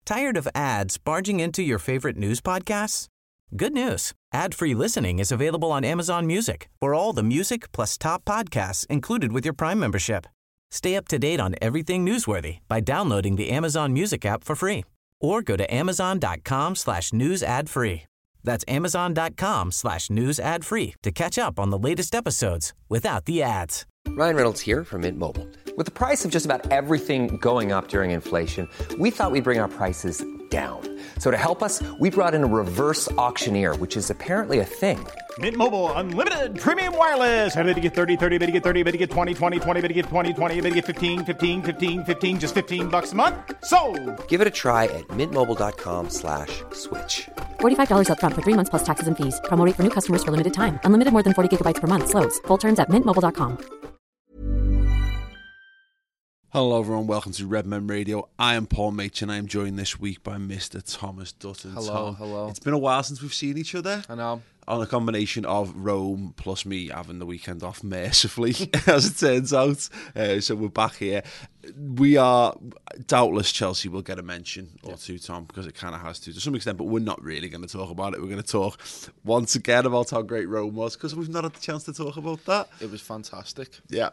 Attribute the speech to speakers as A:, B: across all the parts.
A: Tired of ads barging into your favorite news podcasts? Good news. Ad-free listening is available on Amazon Music for all the music plus top podcasts included with your Prime membership. Stay up to date on everything newsworthy by downloading the Amazon Music app for free or go to amazon.com/news ad free. That's amazon.com/news ad free to catch up on the latest episodes without the ads.
B: Ryan Reynolds here from Mint Mobile. With the price of just about everything going up during inflation, we thought we'd bring our prices down. So to help us, we brought in a reverse auctioneer, which is apparently a thing.
C: Mint Mobile Unlimited Premium Wireless. How to get 30, 30, bit to get 30, bit to get 20, 20, 20, bit to get 20, 20, bit to get 15, 15, 15, 15, just $15 a month? Sold!
B: Give it a try at mintmobile.com/switch.
D: $45 up front for 3 months plus taxes and fees. Promo rate for new customers for limited time. Unlimited more than 40 gigabytes per month. Slows full terms at mintmobile.com.
E: Hello everyone, welcome to Redmen Radio. I am Paul Mach and I am joined this week by Mr. Thomas Dutton.
F: Hello.
E: It's been a while since we've seen each other.
F: I know.
E: On a combination of Rome plus me having the weekend off mercifully, as it turns out. So we're back here. We are, doubtless Chelsea will get a mention or two, Tom, because it kind of has to some extent, but we're not really going to talk about it. We're going to talk once again about how great Rome was, because we've not had the chance to talk about that.
F: It was fantastic.
E: Yeah.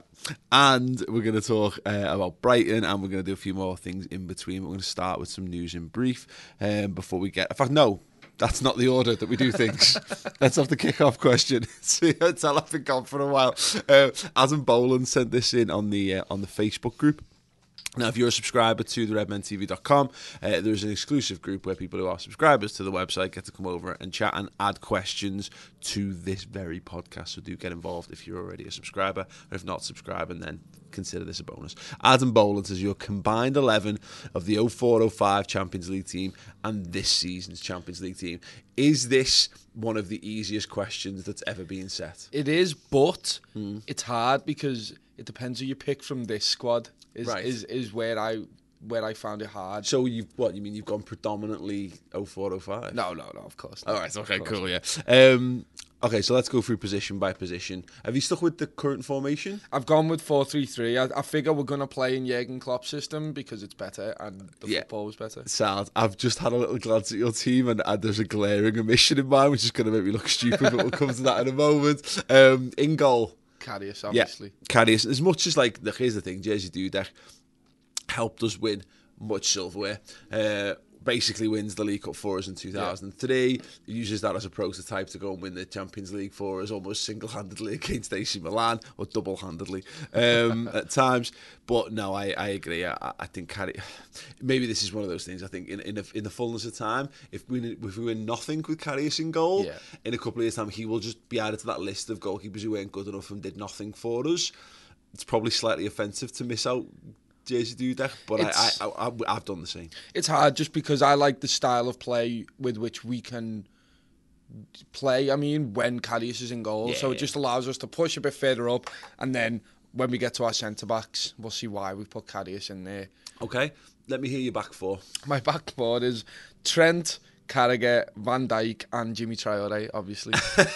E: And we're going to talk about Brighton, and we're going to do a few more things in between. We're going to start with some news in brief before we get... In fact, no. That's not the order that we do things. Let's have the kick-off question. See, I've been gone for a while. Adam Boland sent this in on the Facebook group. Now, if you're a subscriber to the redmentv.com, there's an exclusive group where people who are subscribers to the website get to come over and chat and add questions to this very podcast. So do get involved if you're already a subscriber. Or if not subscribing, then consider this a bonus. Adam Boland says your combined 11 of the 04-05 Champions League team and this season's Champions League team. Is this one of the easiest questions that's ever been set?
F: It is, but it's hard because it depends who you pick from this squad. Is where I found it hard.
E: So you mean you've gone predominantly 04-05?
F: No, of course not.
E: All right, okay, cool, yeah. Okay, so let's go through position by position. Have you stuck with the current formation?
F: I've gone with 4-3-3. I figure we're going to play in Jurgen Klopp's system because it's better and the football was better.
E: Sad. I've just had a little glance at your team and there's a glaring omission in mine, which is going to make me look stupid, but we'll come to that in a moment. In goal.
F: Karius, obviously.
E: Yeah, Karius. As much as, here's the thing, Jerzy Dudek helped us win much silverware. Basically wins the League Cup for us in 2003. He uses that as a prototype to go and win the Champions League for us almost single-handedly against AC Milan, or double-handedly at times. But no, I agree. I think Karius... Maybe this is one of those things, I think, in the fullness of time, if we win nothing with Karius in goal, in a couple of years' time, he will just be added to that list of goalkeepers who weren't good enough and did nothing for us. It's probably slightly offensive to miss out Jerzy Dudek, but I've done the same. It's
F: hard just because I like the style of play with which we can play. I mean, when Karius is in goal, so it just allows us to push a bit further up, and then when we get to our centre backs, we'll see why we put Karius in there.
E: Okay, let me hear your back four.
F: My back four is Trent, Carragher, Van Dijk and Jimmy Traore, obviously.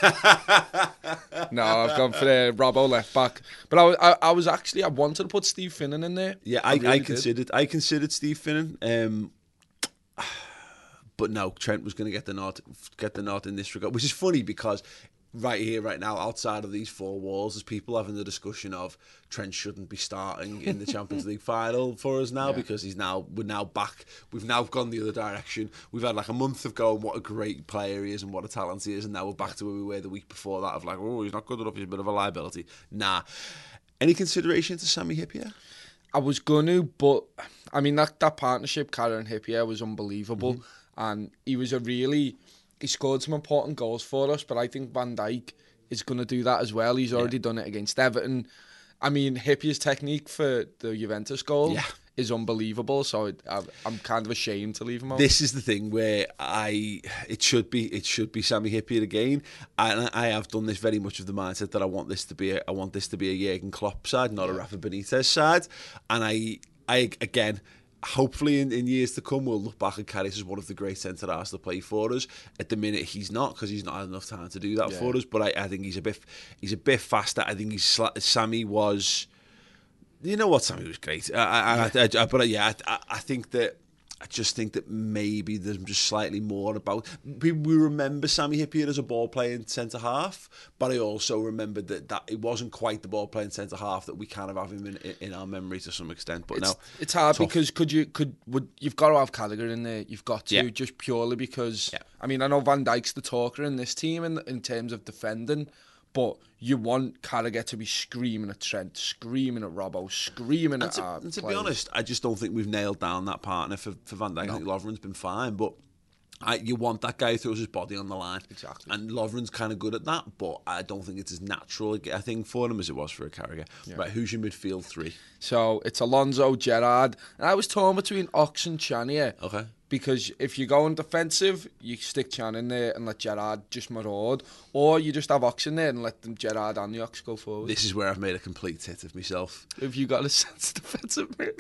F: No, I've gone for the Robbo left back. But I wanted to put Steve Finnan in there.
E: Yeah, I considered Steve Finnan. But no, Trent was going to get the nod in this regard, which is funny because right here, right now, outside of these four walls, there's people having the discussion of Trent shouldn't be starting in the Champions League final for us now because we're now back. We've now gone the other direction. We've had like a month of going, what a great player he is and what a talent he is, and now we're back to where we were the week before that of like, oh, he's not good enough, he's a bit of a liability. Nah. Any consideration to Sami Hyypiä?
F: I was going to, but I mean, that partnership, Carragher and Hyypiä, was unbelievable. And he scored some important goals for us, but I think Van Dijk is going to do that as well. He's already done it against Everton. I mean, Hyypiä's technique for the Juventus goal is unbelievable, so I'm kind of ashamed to leave him out.
E: This is the thing where it should be Sami Hyypiä again, and I have done this very much of the mindset that I want this to be a Jurgen Klopp side, not a Rafa Benitez side, and I again, hopefully in years to come we'll look back at Karius as one of the great centre-halves to play for us. At the minute he's not, because he's not had enough time to do that for us, but I think he's a bit faster. I think Sammy was, you know what, Sammy was great. But I think that I just think that maybe there's just slightly more about. We remember Sammy Hippier as a ball playing centre half, but I also remember that it wasn't quite the ball playing centre half that we kind of have him in our memory to some extent. But
F: it's hard tough. Because you've got to have Carragher in there. You've got to just purely because I mean I know Van Dijk's the talker in this team in terms of defending. But you want Carragher to be screaming at Trent, screaming at Robbo, screaming at our
E: And to
F: players.
E: be honest, I just don't think we've nailed down that partner for Van Dijk. No. I think Lovren's been fine, but you want that guy who throws his body on the line.
F: Exactly.
E: And Lovren's kind of good at that, but I don't think it's as natural a thing for him as it was for a Carragher. Yeah. Right, who's your midfield three?
F: So it's Alonso, Gerrard. And I was torn between Ox and Chan here.
E: Okay.
F: Because if you're going defensive, you stick Chan in there and let Gerrard just maraud. Or you just have Ox in there and let them Gerrard and the Ox go forward.
E: This is where I've made a complete tit of myself.
F: Have you got a sense of defensive mate?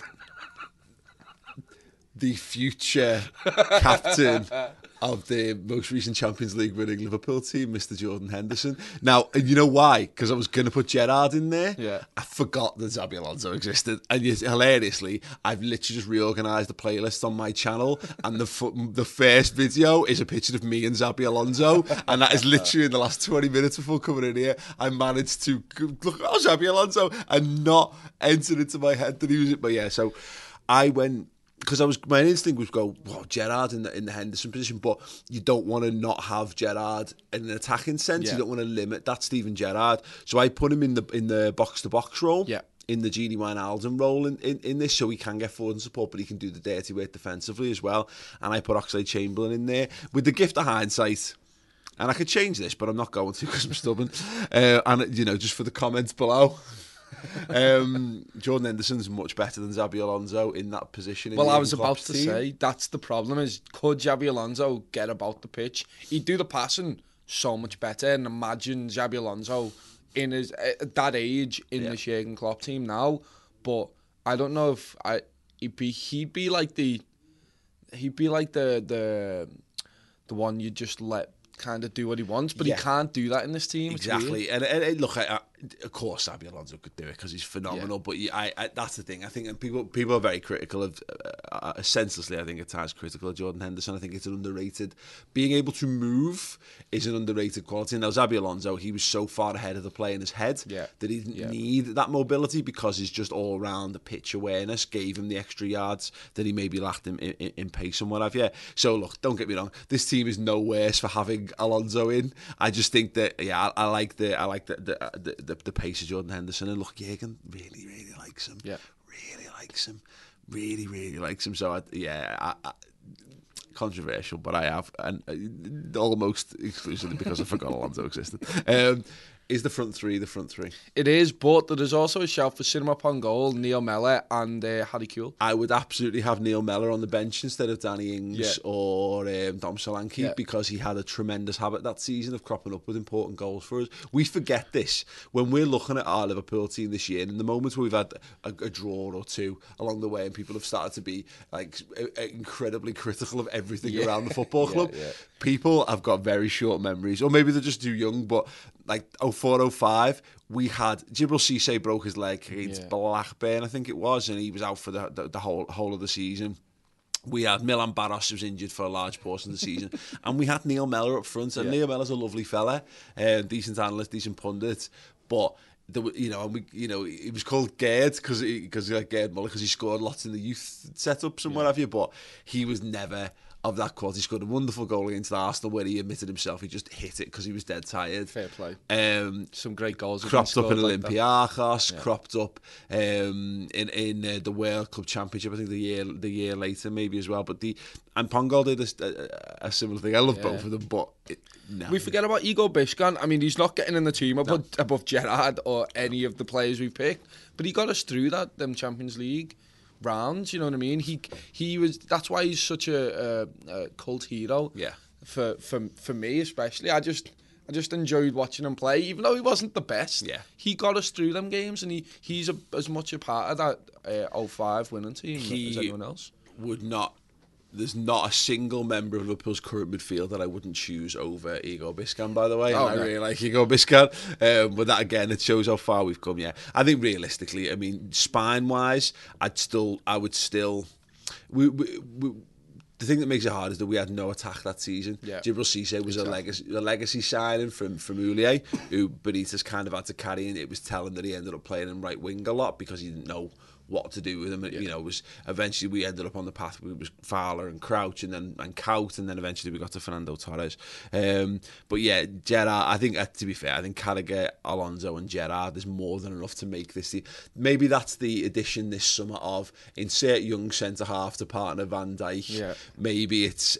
E: The future captain of the most recent Champions League winning Liverpool team, Mr. Jordan Henderson. Now, you know why? Because I was going to put Gerrard in there.
F: Yeah.
E: I forgot that Xabi Alonso existed. And hilariously, I've literally just reorganised the playlist on my channel, and the first video is a picture of me and Xabi Alonso, and that is literally in the last 20 minutes before coming in here. I managed to look at Xabi Alonso and not enter into my head that he was it. But yeah, so I went... Because my instinct was go, well, Gerrard in the Henderson position, but you don't want to not have Gerrard in an attacking sense. Yeah. You don't want to limit that Steven Gerrard. So I put him in the box to box role.
F: Yeah.
E: In the Gini Wijnaldum role in this, so he can get forward and support, but he can do the dirty work defensively as well. And I put Oxlade-Chamberlain in there with the gift of hindsight. And I could change this, but I'm not going to because I'm stubborn. And just for the comments below. Jordan Henderson's much better than Xabi Alonso in that position.
F: Well, I was about to say that's the problem. Is could Xabi Alonso get about the pitch? He'd do the passing so much better. And imagine Xabi Alonso in his at that age in the Jurgen Klopp team now. But I don't know if he'd be like the one you just let kind of do what he wants, but he can't do that in this team.
E: Exactly. And look, of course, Xabi Alonso could do it because he's phenomenal. But I that's the thing. I think people are very critical of, senselessly, I think at times critical of Jordan Henderson. I think it's an underrated. Being able to move is an underrated quality. Now, Xabi Alonso, he was so far ahead of the play in his head that he didn't need that mobility because his just all round the pitch awareness gave him the extra yards that he maybe lacked in pace and what have you. So look, don't get me wrong. This team is no worse for having Alonso in. I just think that I like the pace of Jordan Henderson, and look, Jurgen really likes him. Yeah, really likes him. Really likes him. So I controversial, but I have, and almost exclusively because I forgot Alonso existed. Is the front three? It
F: is, but there is also a shout for Cinema upon goal, Neil Mellor and Harry Kewell.
E: I would absolutely have Neil Mellor on the bench instead of Danny Ings or Dom Solanke because he had a tremendous habit that season of cropping up with important goals for us. We forget this when we're looking at our Liverpool team this year, and in the moments where we've had a draw or two along the way and people have started to be like incredibly critical of everything around the football club, people have got very short memories, or maybe they're just too young, but like 04-05, we had Djibril Cissé broke his leg against Blackburn, I think it was, and he was out for the whole of the season. We had Milan Baros, who was injured for a large portion of the season, and we had Neil Mellor up front. And Neil Mellor's a lovely fella, decent analyst, decent pundit, but he was called Gerd because he like Gerd Muller because he scored lots in the youth setups and what have you, but he was never of that quality. He scored a wonderful goal against Arsenal where he admitted himself he just hit it because he was dead tired.
F: Fair play. Some great goals.
E: Cropped up in Olympiacos, cropped up in the World Cup Championship, I think the year later maybe as well. But Pongol did a similar thing. I love both of them, but no.
F: We forget about Igor Biscan. I mean, he's not getting in the team above Gerrard or any of the players we picked, but he got us through them Champions League rounds, you know what I mean? He was. That's why he's such a cult hero. Yeah. For me especially, I just enjoyed watching him play, even though he wasn't the best. Yeah. He got us through them games, and he's as much a part of that 05 winning team as anyone else.
E: There's not a single member of Liverpool's current midfield that I wouldn't choose over Igor Biscan, by the way. I really like Igor Biscan. But that, again, it shows how far we've come, I think realistically, I mean, spine-wise, I would still the thing that makes it hard is that we had no attack that season.
F: Yeah.
E: Djibril Cissé was a legacy signing from Houllier, who Benitez kind of had to carry, and it was telling that he ended up playing in right wing a lot because he didn't know what to do with him. You know, it was eventually we ended up on the path. It was Fowler and Crouch, and then Kaut, and then eventually we got to Fernando Torres. But yeah, Gerrard. I think to be fair, I think Carragher, Alonso, and Gerrard is more than enough to make this. Maybe that's the addition this summer of insert young centre half to partner Van Dijk.
F: Yeah.
E: Maybe it's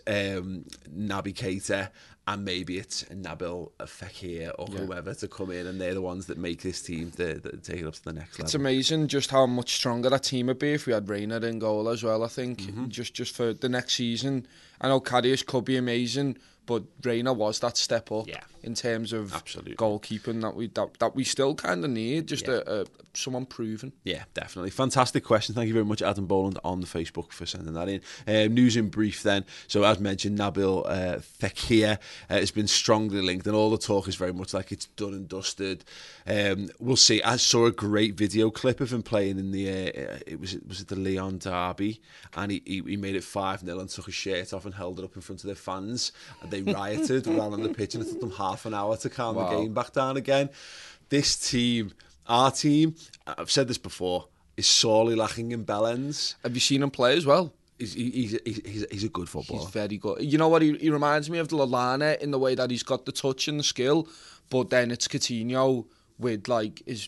E: Naby Keita. And maybe it's Nabil Fekir or whoever to come in, and they're the ones that make this team that take it up to the next level.
F: It's amazing just how much stronger that team would be if we had Reina in goal as well, I think. Just for the next season. I know Karius could be amazing, but Reina was that step up in terms of goalkeeping that we still kind of need, just someone proven. Yeah,
E: definitely. Fantastic question. Thank you very much, Adam Boland, on the Facebook for sending that in. News in brief then. So as mentioned, Nabil Fekir has been strongly linked, and all the talk is very much like it's done and dusted. We'll see. I saw a great video clip of him playing in the was it the Lyon derby, and he made it 5-0 and took his shirt off and held it up in front of their fans, and they rioted around on the pitch, and it took them half an hour to calm the game back down again. This team, our team, I've said this before, is sorely lacking in bellends.
F: Have you seen him play as well?
E: He's a good footballer.
F: He's very good. You know what? He reminds me of Lallana in the way that he's got the touch and the skill, but then it's Coutinho with like his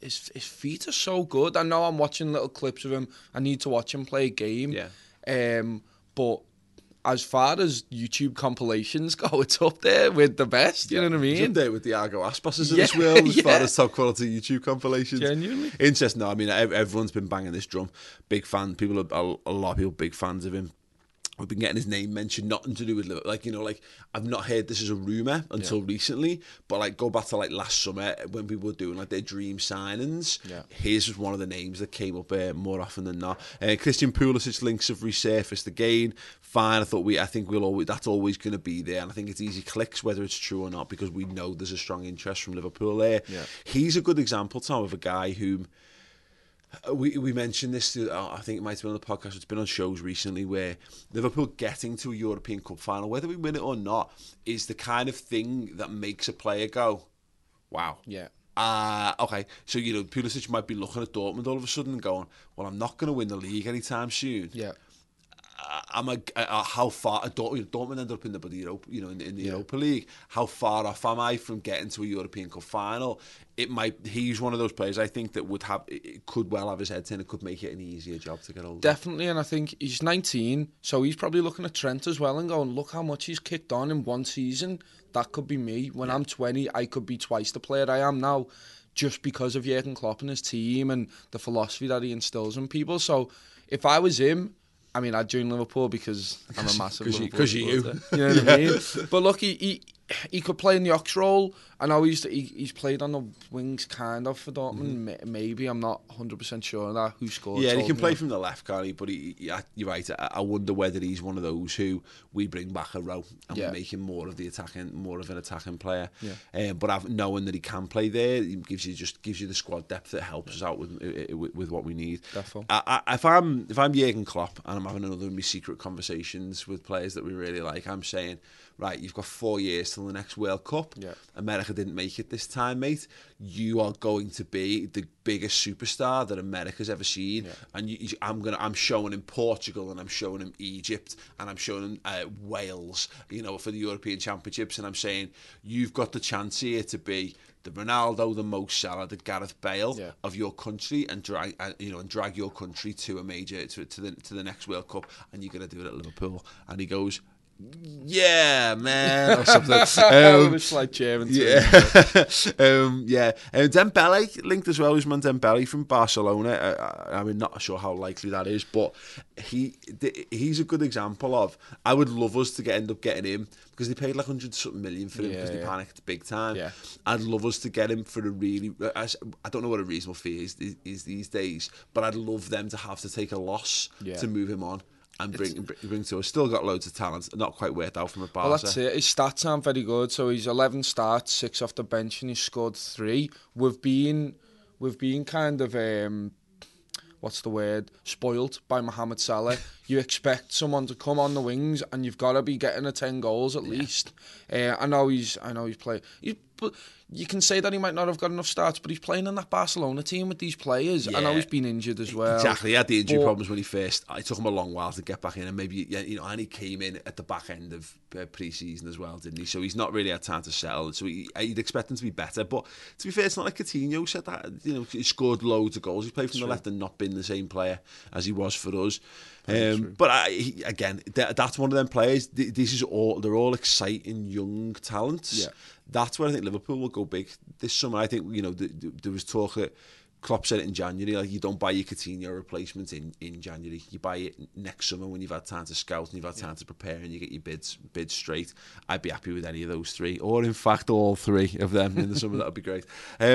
F: feet are so good. I know I'm watching little clips of him. I need to watch him play a game.
E: Yeah.
F: But as far as YouTube compilations go, it's up there with the best. You know what I mean?
E: It's up there with the Argo Aspas's of this world as far as top quality YouTube compilations.
F: Genuinely
E: interesting. No, I mean everyone's been banging this drum. Big fan. A lot of people big fans of him. We've been getting his name mentioned, nothing to do with Liverpool. I've not heard this as a rumour until recently, but go back to last summer when people were doing their dream signings. His was one of the names that came up more often than not. Christian Pulisic links have resurfaced again. Fine, I think that's always going to be there, and I think it's easy clicks whether it's true or not because we know there's a strong interest from Liverpool there. He's a good example, Tom, of a guy whom. We mentioned this, I think it might have been on the podcast, it's been on shows recently, where Liverpool getting to a European Cup final, whether we win it or not, is the kind of thing that makes a player go, wow.
F: Yeah.
E: Okay, so, Pulisic might be looking at Dortmund all of a sudden and going, well, I'm not going to win the league anytime soon.
F: Yeah.
E: How far Dortmund ended up in the Europa League. How far off am I from getting to a European Cup final? He's one of those players I think that could well have his head in. It could make it an easier job to get older.
F: Definitely, and I think he's 19, so he's probably looking at Trent as well and going, look how much he's kicked on in one season. That could be me. When I'm 20, I could be twice the player I am now, just because of Jurgen Klopp and his team and the philosophy that he instills in people. So if I was him, I mean, I'd join Liverpool because I'm a massive Liverpool
E: because you.
F: You know what I mean? But look, he could play in the Ox role. I know he's played on the wings kind of for Dortmund. Maybe, I'm not 100% sure of that. Who scored?
E: Yeah, he can play from the left, can't he? But you're right. I wonder whether he's one of those who we bring back a row and we make him more of an attacking player. Yeah. But knowing that he can play there, it gives you the squad depth that helps us out with what we need.
F: Definitely.
E: If I'm Jurgen Klopp and I'm having another of my secret conversations with players that we really like, I'm saying, right, you've got 4 years till the next World Cup.
F: Yeah.
E: America didn't make it this time, mate. You are going to be the biggest superstar that America's ever seen. Yeah. And I'm showing him Portugal, and I'm showing him Egypt, and I'm showing him Wales, for the European Championships. And I'm saying, you've got the chance here to be the Ronaldo, the Mo Salah, the Gareth Bale of your country, and drag your country to a major to the next World Cup, and you're going to do it at Liverpool. And he goes, yeah, man, or something.
F: It's like German.
E: Dembele linked as well. Ousmane Dembele from Barcelona. I mean, not sure how likely that is, but he's a good example of. I would love us to end up getting him because they paid like 100-something million for him because they panicked big time. Yeah. I'd love us to get him for a really. I don't know what a reasonable fee is these days, but I'd love them to have to take a loss to move him on. And bring to us. Still got loads of talent. Not quite worked out from a Barca.
F: Well, that's it. His stats aren't very good. So he's 11 starts, 6 off the bench, and he's scored 3. We've been kind of what's the word? Spoiled by Mohamed Salah. you expect someone to come on the wings, and you've got to be getting 10 goals at least. I know he's playing. But you can say that he might not have got enough starts, but he's playing in that Barcelona team with these players. I know he's been injured as well.
E: Exactly, he had the injury problems when he first. It took him a long while to get back in, and maybe and he came in at the back end of pre-season as well, didn't he? So he's not really had time to settle. So you'd expect him to be better. But to be fair, it's not like Coutinho said that. He scored loads of goals. He played from the left and not been the same player as he was for us. But again, that's one of them players. They're all exciting young talents.
F: Yeah.
E: That's where I think Liverpool will go big this summer. I think there was talk that Klopp said it in January, like, you don't buy your Coutinho replacement in January. You buy it next summer when you've had time to scout and you've had time to prepare and you get your bids straight. I'd be happy with any of those three, or in fact all three of them in the summer. That would be great.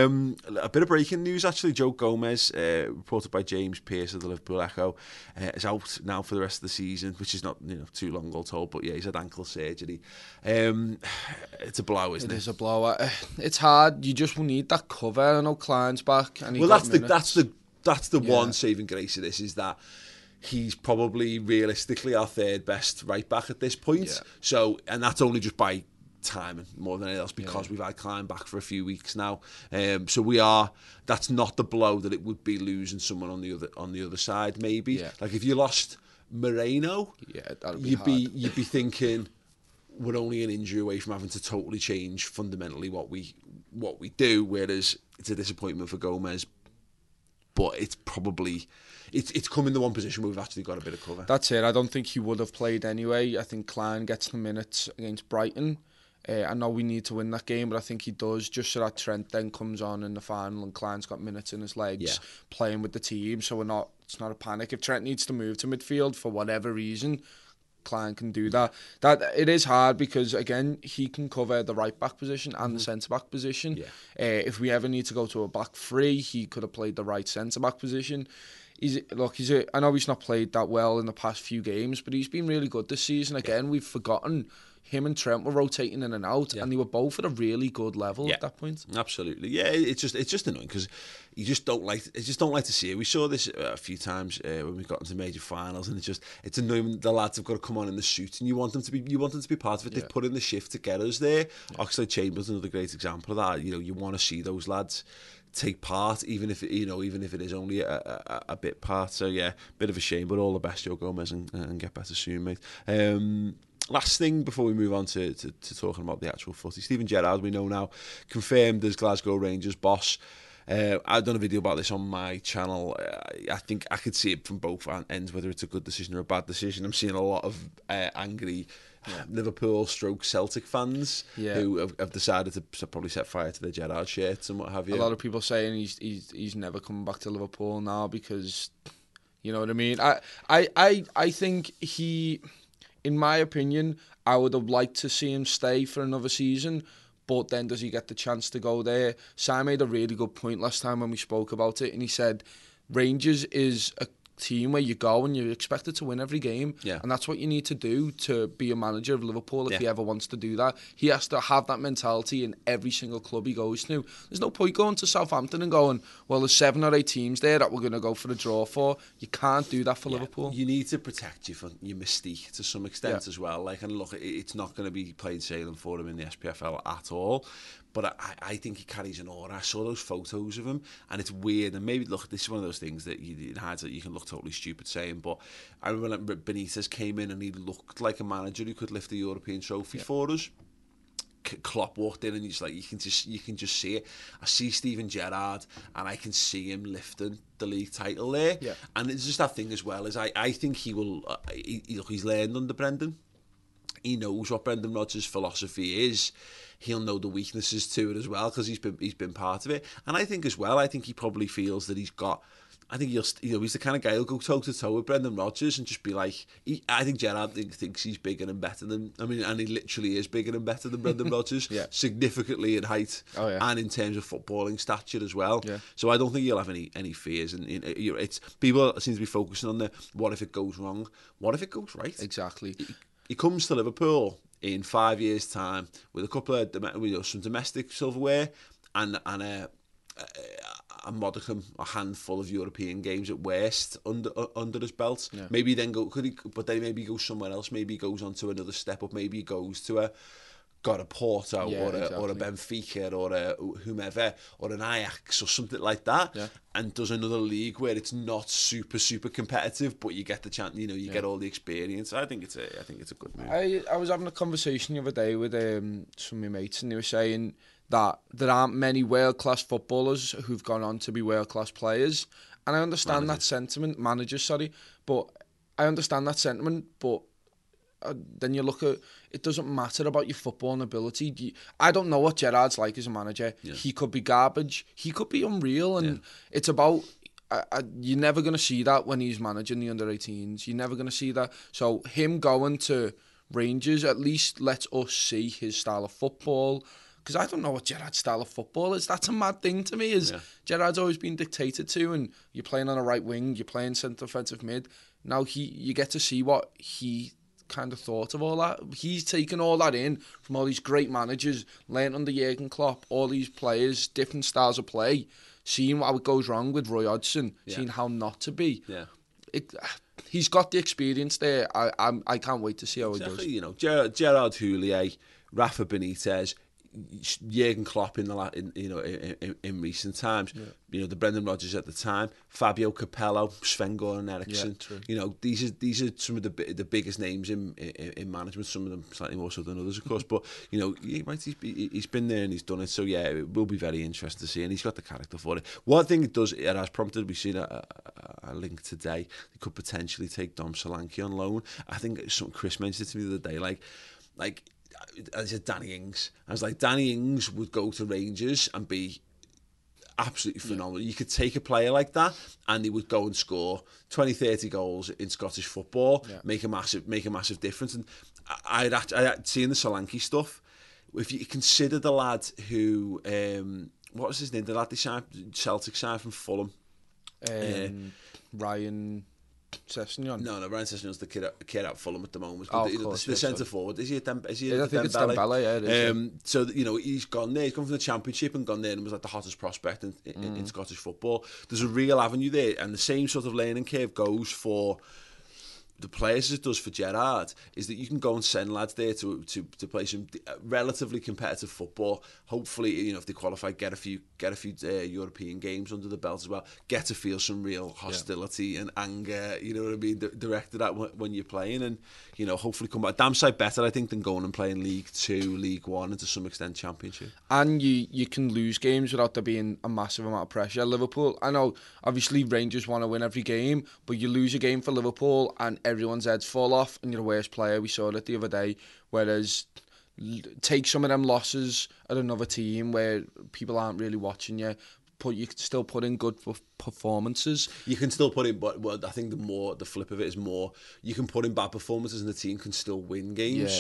E: A bit of breaking news actually. Joe Gomez, reported by James Pearce of the Liverpool Echo, is out now for the rest of the season, which is not too long all told, but yeah, he's had ankle surgery. It's a blow, isn't it?
F: It is a blow. It's hard. You just will need that cover. I know Klein's back, and
E: that's the one saving grace of this, is that he's probably realistically our third best right back at this point. Yeah. So, and that's only just by timing more than anything else, because we've had Klein back for a few weeks now. So that's not the blow that it would be losing someone on the other side. Maybe like if you lost Moreno, you'd be thinking we're only an injury away from having to totally change fundamentally what we do. Whereas it's a disappointment for Gomez. But it's probably it's come in the one position where we've actually got a bit of cover.
F: That's it. I don't think he would have played anyway. I think Klein gets the minutes against Brighton. I know we need to win that game, but I think he does, just so that Trent then comes on in the final and Klein's got minutes in his legs playing with the team. So it's not a panic. If Trent needs to move to midfield for whatever reason, Klein can do that. That it is hard because, again, he can cover the right back position and the centre back position. If we ever need to go to a back three, he could have played the right centre back position. I know he's not played that well in the past few games, but he's been really good this season. Again, we've forgotten him and Trent were rotating in and out, and they were both at a really good level at that point.
E: Absolutely, yeah. It's just annoying because you just don't like to see it. We saw this a few times when we got into major finals, and it's annoying. The lads have got to come on in the suit, and you want them to be part of it. They've put in the shift to get us there. Oxlade-Chamberlain is another great example of that. You want to see those lads take part, even if it is only a bit part. So yeah, bit of a shame, but all the best, Joe Gomez, and get better soon, mate. Last thing before we move on to talking about the actual footy, Steven Gerrard, we know now, confirmed as Glasgow Rangers boss. I've done a video about this on my channel. I think I could see it from both ends, whether it's a good decision or a bad decision. I'm seeing a lot of angry Liverpool/Celtic fans who have decided to probably set fire to their Gerrard shirts and what have you.
F: A lot of people saying he's never coming back to Liverpool now because, you know what I mean. I think he, in my opinion, I would have liked to see him stay for another season. But then does he get the chance to go there? Sam made a really good point last time when we spoke about it, and he said Rangers is a team where you go and you're expected to win every game, and that's what you need to do to be a manager of Liverpool if he ever wants to do that. He has to have that mentality in every single club he goes to. There's no point going to Southampton and going, well, there's 7 or 8 teams there that we're going to go for a draw for. You can't do that for Liverpool.
E: You need to protect your mystique to some extent as well. Like, and look, it's not going to be plain sailing for him in the SPFL at all. But I think he carries an aura. I saw those photos of him, and it's weird. And maybe, look, this is one of those things that you can look totally stupid saying. But I remember Benitez came in and he looked like a manager who could lift a European trophy for us. Klopp walked in and he's like, you can just see it. I see Steven Gerrard and I can see him lifting the league title there. Yeah. And it's just that thing as well, as I think he will. He's learned under Brendan. He knows what Brendan Rodgers' philosophy is. He'll know the weaknesses to it as well because he's been part of it. And I think as well, he probably feels that he's got. I think he's the kind of guy who'll go toe to toe with Brendan Rodgers and just be like. I think Gerrard thinks he's bigger and better than. I mean, and he literally is bigger and better than Brendan Rodgers, significantly in height and in terms of footballing stature as well. Yeah. So I don't think he'll have any fears. And it's people seem to be focusing on the what if it goes wrong, what if it goes right.
F: Exactly.
E: He comes to Liverpool in 5 years' time with a couple of some domestic silverware and a modicum, a handful of European games at worst under his belt. Yeah. Maybe then but then maybe he goes somewhere else. Maybe he goes on to another step up. Maybe he goes to a Porto or a Benfica or a whomever or an Ajax or something like that, and does another league where it's not super competitive, but you get the chance, you get all the experience. I think it's a good move.
F: I was having a conversation the other day with some of my mates, and they were saying that there aren't many world-class footballers who've gone on to be world-class players, and I understand that sentiment, but I understand that sentiment, but then you look at, it doesn't matter about your footballing ability. I don't know what Gerrard's like as a manager. Yeah. He could be garbage. He could be unreal. And it's about, you're never going to see that when he's managing the under-18s. You're never going to see that. So him going to Rangers at least lets us see his style of football. Because I don't know what Gerrard's style of football is. That's a mad thing to me. Gerrard's always been dictated to, and you're playing on a right wing, you're playing centre offensive mid. Now you get to see what he kind of thought of all that. He's taken all that in from all these great managers, learned under Jurgen Klopp, all these players, different styles of play, seeing how it goes wrong with Roy Hodgson, seeing how not to be. Yeah. He's got the experience there. I can't wait to see how it goes.
E: Gerard Houllier, Rafa Benitez, Jurgen Klopp in recent times, the Brendan Rodgers at the time, Fabio Capello, Sven-Göran Eriksson. These are some of the biggest names in management. Some of them slightly more so than others, of course. But he's been there and he's done it. So it will be very interesting to see, and he's got the character for it. One thing it has prompted, we've seen a link today. They could potentially take Dom Solanke on loan. I think something Chris mentioned to me the other day, like. I said Danny Ings. I was like, Danny Ings would go to Rangers and be absolutely phenomenal. You could take a player like that and he would go and score 20, 30 goals in Scottish football, make a massive difference. And I'd seen the Solanke stuff. If you consider the lad who, what was his name? The lad they signed, Celtic signed from Fulham.
F: Ryan Sessegnon.
E: No, Ryan Sessegnon's the kid out Fulham at the moment. The centre forward. Is he?
F: I think it's Dembele. Yeah, it is.
E: So he's gone there. He's come from the Championship and gone there and was like the hottest prospect in Scottish football. There's a real avenue there, and the same sort of learning curve goes for the players as it does for Gerrard. Is that you can go and send lads there to play some relatively competitive football. Hopefully, if they qualify, get a few European games under the belt as well. Get to feel some real hostility and anger. You know what I mean? Directed at when you're playing, and hopefully come back damn sight better, I think, than going and playing League 2, League 1, and to some extent Championship.
F: And you can lose games without there being a massive amount of pressure. Liverpool, I know, obviously Rangers want to win every game, but you lose a game for Liverpool and everyone's heads fall off and you're the worst player. We saw it the other day. Whereas take some of them losses at another team where people aren't really watching you, you can still put in good performances.
E: You can still put in, but I think the flip of it is more, you can put in bad performances and the team can still win games.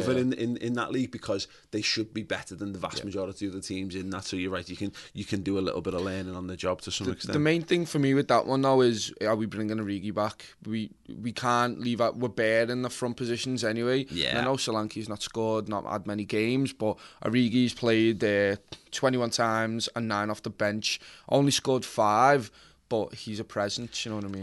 E: In that league, because they should be better than the vast majority of the teams in that. So you're right, you can do a little bit of learning on the job to some extent.
F: The main thing for me with that one though is, are we bringing Origi back? We can't leave out, we're bare in the front positions anyway. And I know Solanke's not scored, not had many games, but Origi's played 21 times and 9 off the bench, only scored 5, but he's a presence, you know what I mean?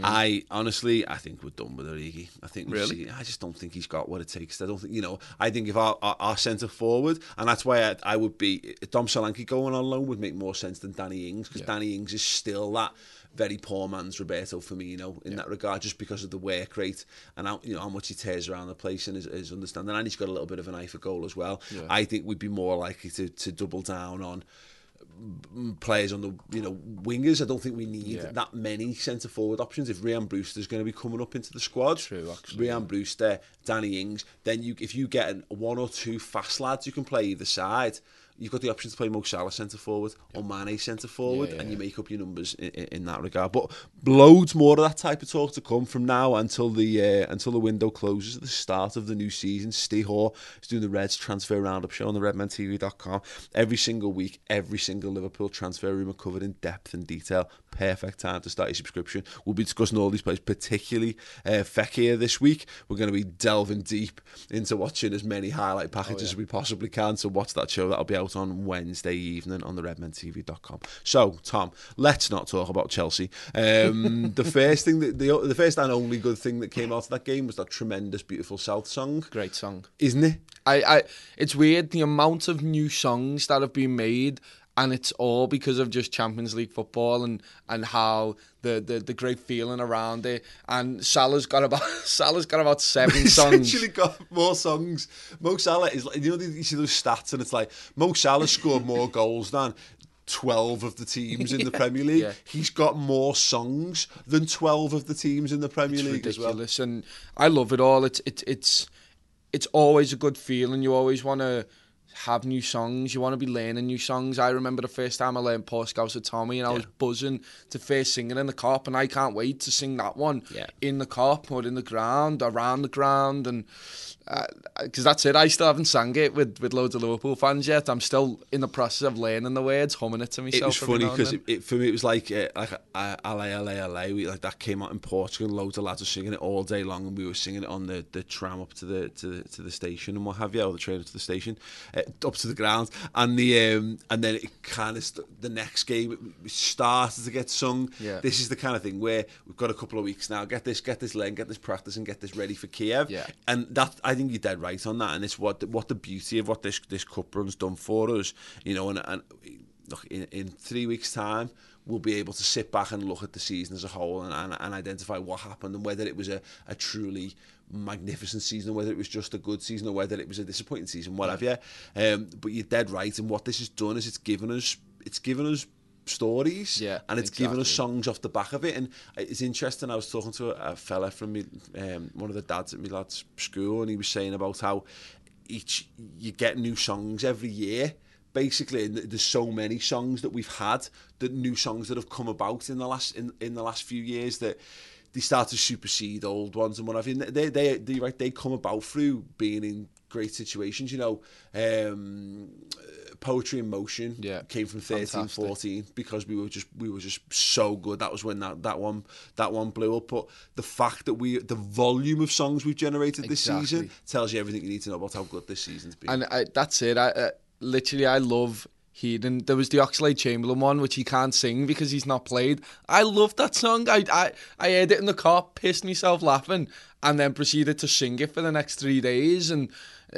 E: I think we're done with Origi. I just don't think he's got what it takes. I don't think, I think if our centre forward, and that's why I would be, Dom Solanke going on loan would make more sense than Danny Ings, because Danny Ings is still that very poor man's Roberto Firmino in that regard, just because of the work rate and how much he tears around the place and his understanding, and he's got a little bit of an eye for goal as well. I think we'd be more likely to double down on players on the wingers. I don't think we need that many centre forward options. If Ryan Brewster's going to be coming up into the squad, Ryan Brewster, Danny Ings, then if you get 1 or 2 fast lads who can play either side, you've got the option to play Mo Salah centre forward or Mane centre forward, and you make up your numbers in that regard. But loads more of that type of talk to come from now until the window closes at the start of the new season. Steve Hoare is doing the Reds transfer roundup show on the redmentv.com every single week. Every single Liverpool transfer rumour covered in depth and detail. Perfect time to start your subscription. We'll be discussing all these players, particularly Fekir this week. We're going to be delving deep into watching as many highlight packages as we possibly can. So watch that show. That'll be out out on Wednesday evening on the redmentv.com. So, Tom, let's not talk about Chelsea. The first thing, the first and only good thing that came out of that game was that tremendous, beautiful South song.
F: Great song.
E: Isn't it?
F: It's weird, the amount of new songs that have been made, and it's all because of just Champions League football and how the great feeling around it. And Salah's got about 7 songs.
E: He's actually got more songs. Mo Salah is like, you see those stats and it's like Mo Salah scored more goals than 12 of the teams in the Premier League. Yeah. He's got more songs than 12 of the teams in the Premier League
F: ridiculous.
E: as well.
F: And I love it all. It's always a good feeling. You always want to have new songs. You want to be learning new songs. I remember the first time I learned Poor Scouser Tommy, and I was buzzing to first sing it in the Kop, and I can't wait to sing that one in the Kop or in the ground, around the ground, and because that's it. I still haven't sang it with loads of Liverpool fans yet. I'm still in the process of learning the words, humming it to myself.
E: It was funny because for me it was like LA, like that came out in Portugal. Loads of lads were singing it all day long, and we were singing it on the tram up to the station and what have you, or the train up to the station, up to the ground, and then it kind of the next game it started to get sung. Yeah. This is the kind of thing where we've got a couple of weeks now. Get this learn, get this practice, and get this ready for Kiev. Yeah. And that I think you're dead right on that, and it's what the beauty of what this cup run's done for us, you know. And look, in 3 weeks' time, we'll be able to sit back and look at the season as a whole and identify what happened and whether it was a truly magnificent season, or whether it was just a good season, or whether it was a disappointing season, whatever. But you're dead right, and what this has done is it's given us stories, and it's given us songs off the back of it. And it's interesting, I was talking to a fella from me, one of the dads at my lad's school, and he was saying about how you get new songs every year basically, and there's so many songs that we've had, the new songs that have come about in the last few years, that they start to supersede old ones and what have you. They come about through being in great situations, you know. Poetry in Motion came from 13-14 because we were just so good. That was when that one blew up. But the fact that the volume of songs we've generated this season tells you everything you need to know about how good this season's been. And
F: that's it. I love hearing. There was the Oxlade-Chamberlain one, which he can't sing because he's not played. I love that song. I heard it in the car, pissed myself laughing, and then proceeded to sing it for the next 3 days. And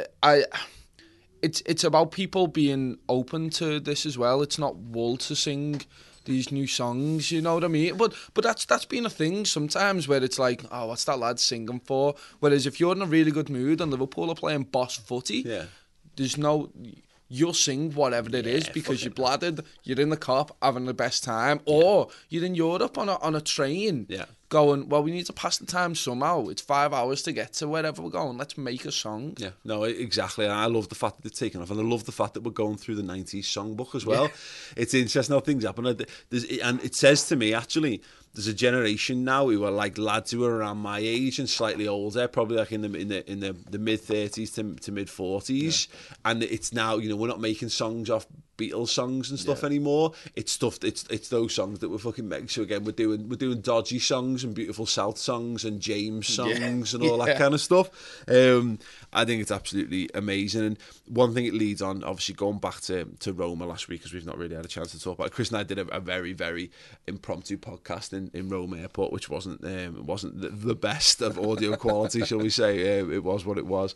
F: It's about people being open to this as well. It's not wool to sing these new songs, you know what I mean? But that's been a thing sometimes where it's like, oh, what's that lad singing for? Whereas if you're in a really good mood and Liverpool are playing boss footy, there's no... You'll sing whatever it is because you're bladdered, you're in the Kop having the best time, or you're in Europe on a train going, well, we need to pass the time somehow. It's 5 hours to get to wherever we're going. Let's make a song.
E: Yeah, no, exactly. And I love the fact that they've taken off, and I love the fact that we're going through the 90s songbook as well. Yeah. It's interesting how things happen. And it says to me, actually, there's a generation now who are like lads who are around my age and slightly older, probably like in the mid 30s to mid 40s, and it's now, you know, we're not making songs off Beatles songs and stuff anymore. It's those songs that we're fucking making. So again, we're doing dodgy songs and beautiful South songs and James songs and all that kind of stuff. I think it's absolutely amazing. And one thing it leads on, obviously going back to Roma last week, because we've not really had a chance to talk about it. Chris and I did a very, very impromptu podcast in Rome Airport, which wasn't the best of audio quality, shall we say. It was what it was.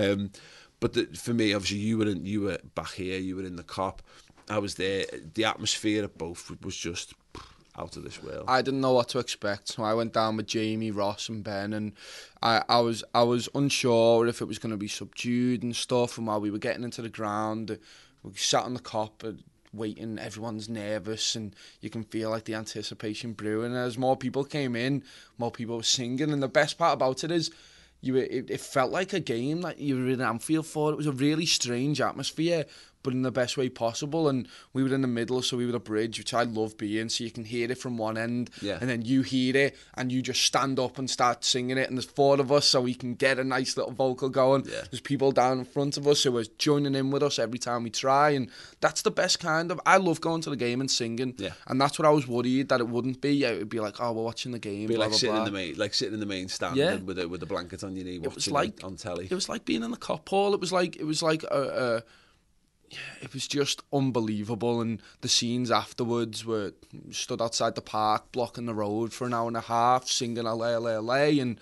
E: But for me, obviously, you were back here, you were in the Kop. I was there. The atmosphere at both was just out of this world. I
F: didn't know what to expect, so I went down with Jamie, Ross and Ben, and I was unsure if it was going to be subdued and stuff. And while we were getting into the ground, we sat on the Kop waiting, everyone's nervous, and you can feel like the anticipation brewing. And as more people came in, more people were singing, and the best part about it is it felt like a game that you were in Anfield for. It was a really strange atmosphere, but in the best way possible. And we were in the middle, so we were the bridge, which I love being, so you can hear it from one end, and then you hear it, and you just stand up and start singing it, and there's 4 of us, so we can get a nice little vocal going. There's people down in front of us who are joining in with us every time we try, and that's the best kind of... I love going to the game and singing, and that's what I was worried that it wouldn't be. It would be like, oh, we're watching the game,
E: be
F: blah,
E: like
F: blah,
E: sitting
F: blah.
E: sitting in the main stand with a blanket on your knee, watching it on telly.
F: It was like being in the Kop Hall. It was like it was just unbelievable. And the scenes afterwards were stood outside the park, blocking the road for an hour and a half, singing LA, LA, LA. And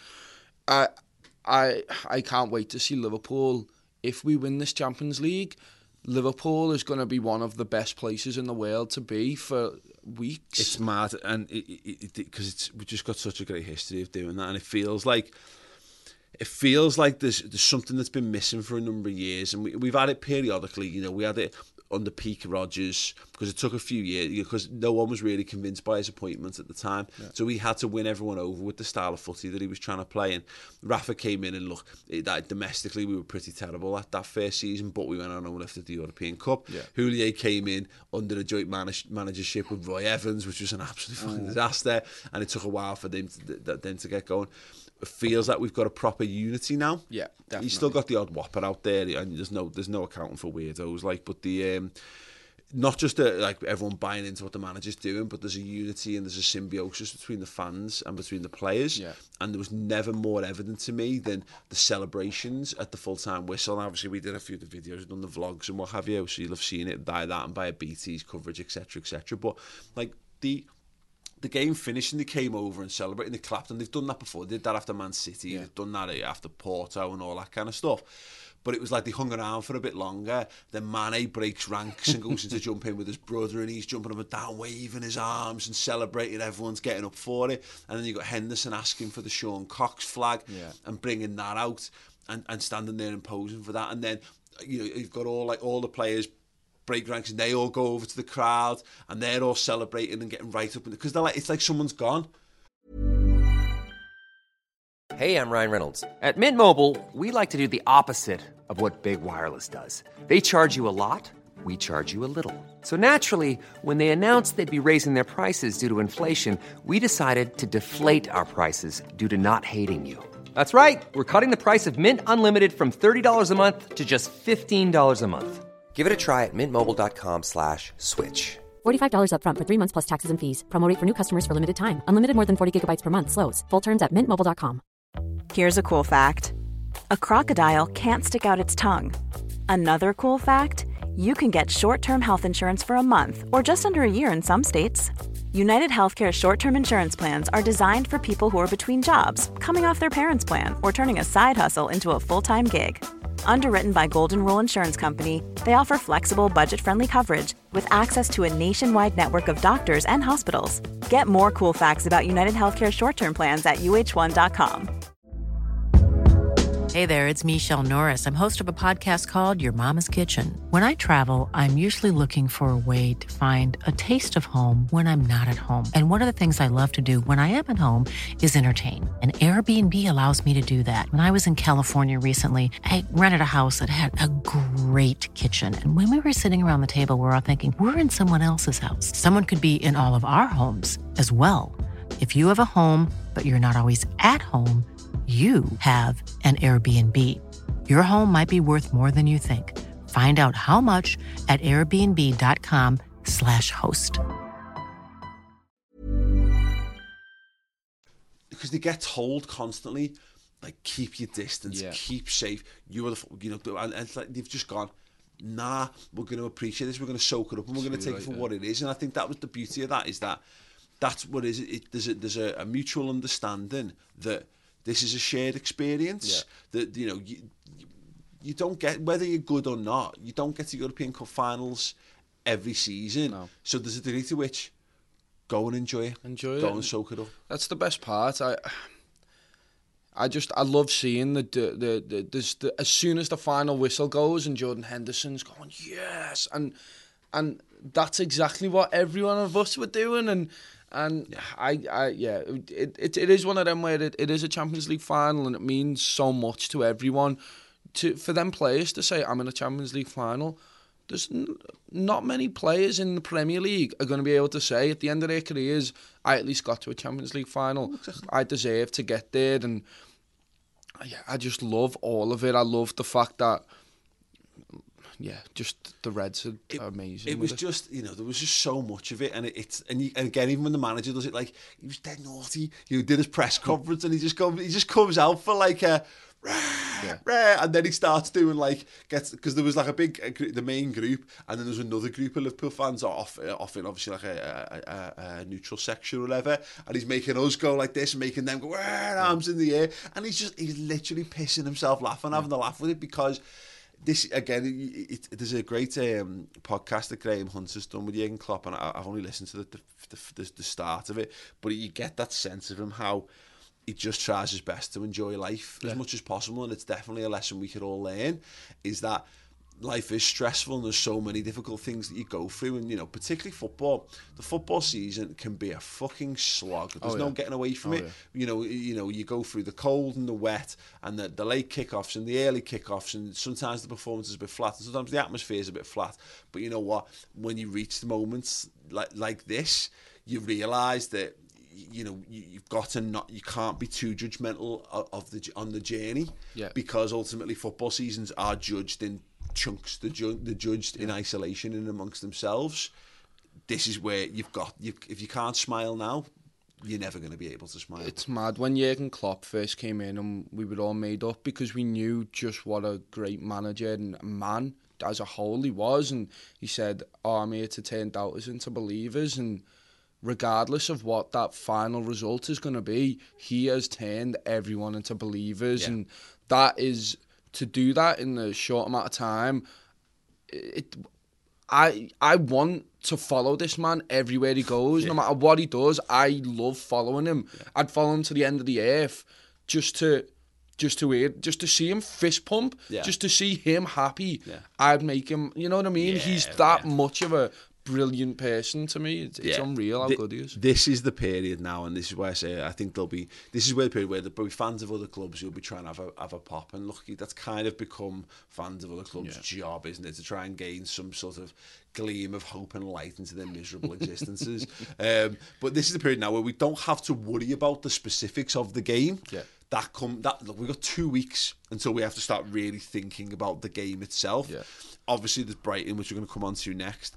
F: I can't wait to see Liverpool. If we win this Champions League, Liverpool is going to be one of the best places in the world to be for weeks.
E: It's mad, and because we've just got such a great history of doing that, and it feels like there's something that's been missing for a number of years, and we've had it periodically. You know, we had it under peak Rodgers because it took a few years because no one was really convinced by his appointment at the time. Yeah. So he had to win everyone over with the style of footy that he was trying to play. And Rafa came in and look, that domestically we were pretty terrible at that first season, but we went on and lifted the European Cup. Yeah. Houllier came in under a joint managership with Roy Evans, which was an absolute fucking disaster, and it took a while for them to get going. It feels like we've got a proper unity now.
F: Yeah, definitely.
E: You still got the odd whopper out there, and there's no accounting for weirdos. Like, but the not just like everyone buying into what the manager's doing, but there's a unity and there's a symbiosis between the fans and between the players. Yeah. And there was never more evident to me than the celebrations at the full-time whistle. And obviously, we did a few of the videos, done the vlogs and what have you, so you'll have seen it by that and by a BT's coverage, etc., etc. But like the game finished and they came over and celebrated and they clapped, and they've done that before. They did that after Man City, they've done that after Porto and all that kind of stuff. But it was like they hung around for a bit longer. Then Mane breaks ranks and goes into jump in with his brother, and he's jumping up and down, waving his arms and celebrating. Everyone's getting up for it. And then you got Henderson asking for the Sean Cox flag and bringing that out and standing there and posing for that. And then you've got all the players break ranks and they all go over to the crowd and they're all celebrating and getting right up because they're like, it's like someone's gone.
B: Hey, I'm Ryan Reynolds. At Mint Mobile, we like to do the opposite of what Big Wireless does. They charge you a lot, we charge you a little. So naturally, when they announced they'd be raising their prices due to inflation, we decided to deflate our prices due to not hating you. That's right. We're cutting the price of Mint Unlimited from $30 a month to just $15 a month. Give it a try at mintmobile.com/switch.
D: $45 up front for 3 months plus taxes and fees. Promo rate for new customers for limited time. Unlimited more than 40 gigabytes per month. Slows full terms at mintmobile.com.
G: Here's a cool fact. A crocodile can't stick out its tongue. Another cool fact, you can get short-term health insurance for a month or just under a year in some states. United Healthcare short-term insurance plans are designed for people who are between jobs, coming off their parents' plan, or turning a side hustle into a full-time gig. Underwritten by Golden Rule Insurance Company, they offer flexible, budget-friendly coverage with access to a nationwide network of doctors and hospitals. Get more cool facts about United Healthcare short-term plans at uh1.com.
H: Hey there, it's Michelle Norris. I'm host of a podcast called Your Mama's Kitchen. When I travel, I'm usually looking for a way to find a taste of home when I'm not at home. And one of the things I love to do when I am at home is entertain. And Airbnb allows me to do that. When I was in California recently, I rented a house that had a great kitchen. And when we were sitting around the table, we're all thinking, we're in someone else's house. Someone could be in all of our homes as well. If you have a home, but you're not always at home, you have an Airbnb. Your home might be worth more than you think. Find out how much at airbnb.com/host.
E: Because they get told constantly, like, keep your distance, keep safe. You are and it's like they've just gone, nah, we're going to appreciate this, we're going to soak it up, and we're going to take it for what it is. And I think that was the beauty of that, is that's what is it. There's a mutual understanding that this is a shared experience. That you don't get, whether you're good or not, you don't get to European Cup finals every season. No. So there's a degree to which go and enjoy it. Go and soak it up.
F: That's the best part. I love seeing the as soon as the final whistle goes and Jordan Henderson's going yes, and that's exactly what every one of us were doing, and it is one of them where it is a Champions League final and it means so much to everyone. For them players to say, I'm in a Champions League final, there's not many players in the Premier League are going to be able to say at the end of their careers, I at least got to a Champions League final. Exactly. I deserve to get there. And I just love all of it. I love the fact that just the Reds are amazing.
E: It was just, there was just so much of it, and and again, even when the manager does it, like, he was dead naughty. He did his press conference, and he just comes out for like a, and then he starts doing because there was like a big the main group, and then there's another group of Liverpool fans off in obviously like a neutral section or whatever, and he's making us go like this and making them go arms in the air, and he's literally pissing himself laughing, having a laugh with it, because this again, there's a great podcast that Graham Hunter's done with Jurgen Klopp, and I've only listened to the start of it, but you get that sense of him how he just tries his best to enjoy life as much as possible, and it's definitely a lesson we could all learn, is that life is stressful and there's so many difficult things that you go through, and particularly football. The football season can be a fucking slog. There's no getting away from it. Yeah. You go through the cold and the wet and the late kickoffs and the early kickoffs, and sometimes the performance is a bit flat and sometimes the atmosphere is a bit flat. But you know what? When you reach the moments like this, you realise that you've got to you can't be too judgmental on the journey, because ultimately football seasons are judged in chunks. They're judged in isolation and amongst themselves. This is where if you can't smile now, you're never going to be able to smile.
F: It's mad. When Jurgen Klopp first came in, and we were all made up because we knew just what a great manager and man as a whole he was, and he said, I'm here to turn doubters into believers, and regardless of what that final result is going to be, he has turned everyone into believers, and that is, to do that in a short amount of time, I want to follow this man everywhere he goes, no matter what he does. I love following him. I'd follow him to the end of the earth just to see him fist pump, just to see him happy. I'd make him, you know what I mean? He's that much of a brilliant person to me. It's unreal how good he is.
E: This is the period now, and this is why I say I think this is where the period where there'll be fans of other clubs who'll be trying to have a pop, and look, that's kind of become fans of other clubs' job, isn't it, to try and gain some sort of gleam of hope and light into their miserable existences. But this is the period now where we don't have to worry about the specifics of the game. Look, we've got 2 weeks until we have to start really thinking about the game itself. Obviously there's Brighton, which we're going to come on to next.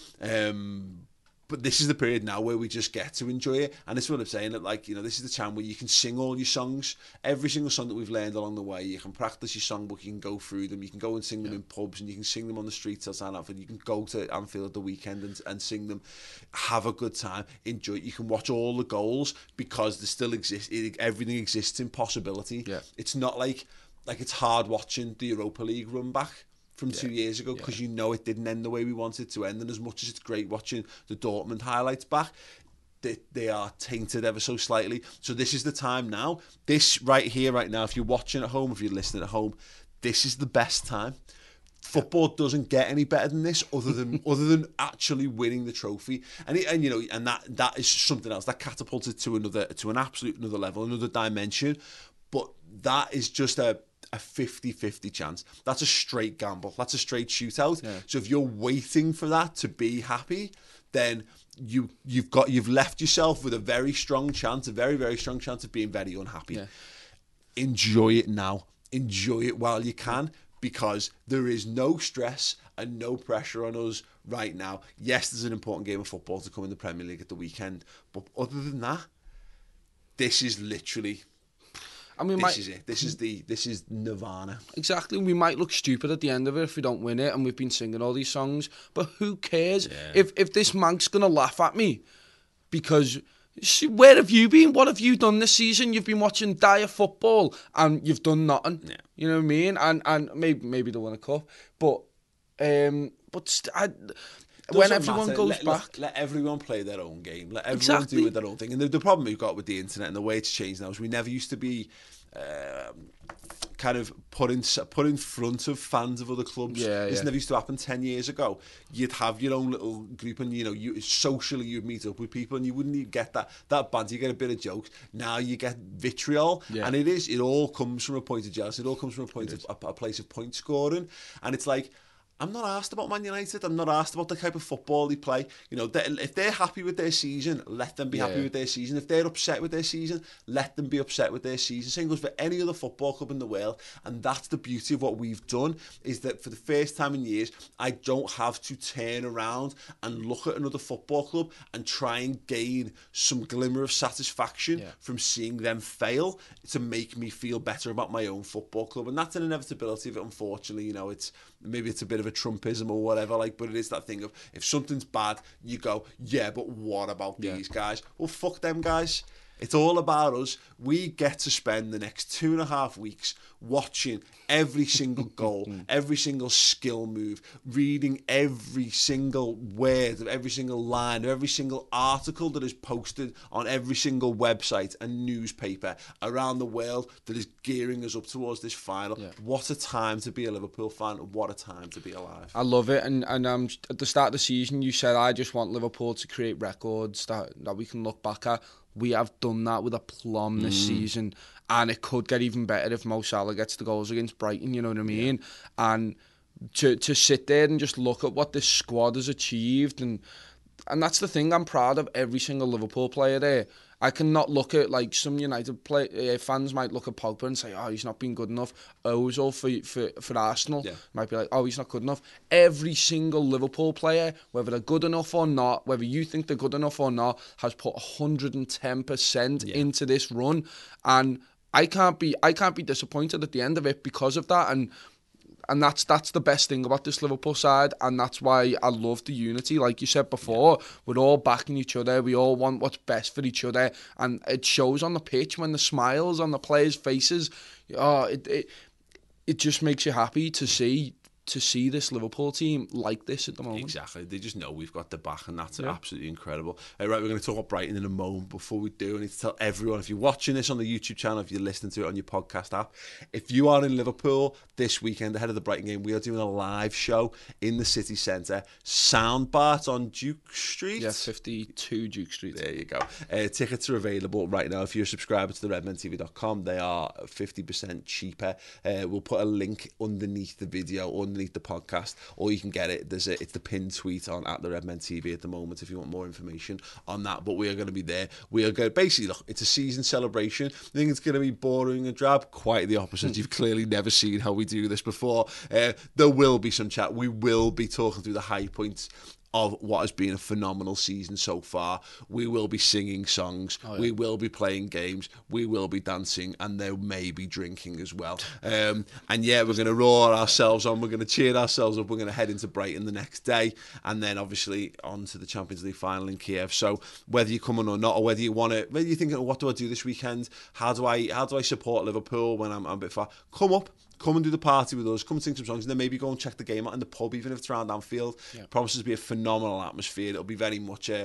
E: But this is the period now where we just get to enjoy it, and this is what I'm saying, that this is the time where you can sing all your songs, every single song that we've learned along the way. You can practice your songbook, you can go through them, you can go and sing them in pubs, and you can sing them on the streets outside Anfield. You can go to Anfield at the weekend and sing them, have a good time, enjoy it. You can watch all the goals because they still exist. Everything exists in possibility. It's not like it's hard watching the Europa League run back from 2 years ago, because it didn't end the way we wanted it to end, and as much as it's great watching the Dortmund highlights back, they are tainted ever so slightly. So this is the time now, this right here, right now, if you're watching at home, if you're listening at home, this is the best time. Football doesn't get any better than this, other than actually winning the trophy, and that is something else that catapulted to an absolute another level, another dimension. But that is just a 50-50 chance. That's a straight gamble. That's a straight shootout. So if you're waiting for that to be happy, then you've left yourself with a very strong chance, a very, very strong chance of being very unhappy. Enjoy it now. Enjoy it while you can, because there is no stress and no pressure on us right now. Yes, there's an important game of football to come in the Premier League at the weekend, but other than that, this is literally... this is it. This is Nirvana.
F: Exactly. We might look stupid at the end of it if we don't win it, and we've been singing all these songs, but who cares? If this Mank's going to laugh at me because... Where have you been? What have you done this season? You've been watching dire football and you've done nothing. You know what I mean? And maybe they'll win a cup, but when everyone goes back,
E: let everyone play their own game. Let everyone do their own thing. And the problem we've got with the internet and the way it's changed now is we never used to be kind of put in front of fans of other clubs. This never used to happen 10 years ago. You'd have your own little group, and you socially you'd meet up with people, and you wouldn't even get that banter. You get a bit of jokes. Now you get vitriol, and it all comes from a point of jealousy. It all comes from a place of point scoring, and it's like, I'm not asked about Man United. I'm not asked about the type of football they play. You know, if they're happy with their season, let them be happy with their season. If they're upset with their season, let them be upset with their season. Same goes for any other football club in the world. And that's the beauty of what we've done, is that for the first time in years, I don't have to turn around and look at another football club and try and gain some glimmer of satisfaction from seeing them fail to make me feel better about my own football club. And that's an inevitability of it, unfortunately. You know, maybe it's a bit of a Trumpism or whatever, like, but it is that thing of, if something's bad, you go, yeah, but what about these guys? Well, fuck them guys. It's all about us. We get to spend the next 2.5 weeks watching every single goal, every single skill move, reading every single word of every single line, of every single article that is posted on every single website and newspaper around the world that is gearing us up towards this final. What a time to be a Liverpool fan. What a time to be alive.
F: I love it. And at the start of the season, you said, I just want Liverpool to create records that we can look back at. We have done that with aplomb this season, and it could get even better if Mo Salah gets the goals against Brighton, you know what I mean? And to sit there and just look at what this squad has achieved, and that's the thing, I'm proud of every single Liverpool player there. I cannot look at, like, some United fans might look at Pogba and say, oh, he's not been good enough. Ozil for Arsenal might be like, oh, he's not good enough. Every single Liverpool player, whether they're good enough or not, whether you think they're good enough or not, has put 110% into this run. And I can't be disappointed at the end of it because of that. And that's the best thing about this Liverpool side, and that's why I love the unity. Like you said before, we're all backing each other. We all want what's best for each other, and it shows on the pitch when the smiles on the players' faces. Oh, it just makes you happy to see this Liverpool team like this at the moment.
E: Exactly. They just know we've got the back, and that's absolutely incredible. Right, we're going to talk about Brighton in a moment. Before we do, I need to tell everyone, if you're watching this on the YouTube channel, if you're listening to it on your podcast app, if you are in Liverpool this weekend ahead of the Brighton game, we are doing a live show in the city centre, Soundbart on Duke Street.
F: Yeah, 52 Duke Street.
E: There you go. Tickets are available right now. If you're a subscriber to the redmentv.com, they are 50% cheaper. We'll put a link underneath the video, underneath the podcast, or you can get it. It's the pinned tweet on at the Redmen TV at the moment if you want more information on that. But we are going to be there. We are going to basically, look, it's a season celebration. I think it's going to be boring and drab. Quite the opposite. You've clearly never seen how we do this before. There will be some chat. We will be talking through the high points of what has been a phenomenal season so far. We will be singing songs, we will be playing games, we will be dancing, and there may be drinking as well. And yeah, we're going to roar ourselves on, we're going to cheer ourselves up, we're going to head into Brighton the next day, and then obviously on to the Champions League final in Kiev. So whether you're coming or not, or whether you're thinking, oh, what do I do this weekend? How do I support Liverpool when I'm a bit far? Come and do the party with us. Come and sing some songs, and then maybe go and check the game out in the pub, even if it's around Anfield. It promises to be a phenomenal atmosphere. It'll be very much an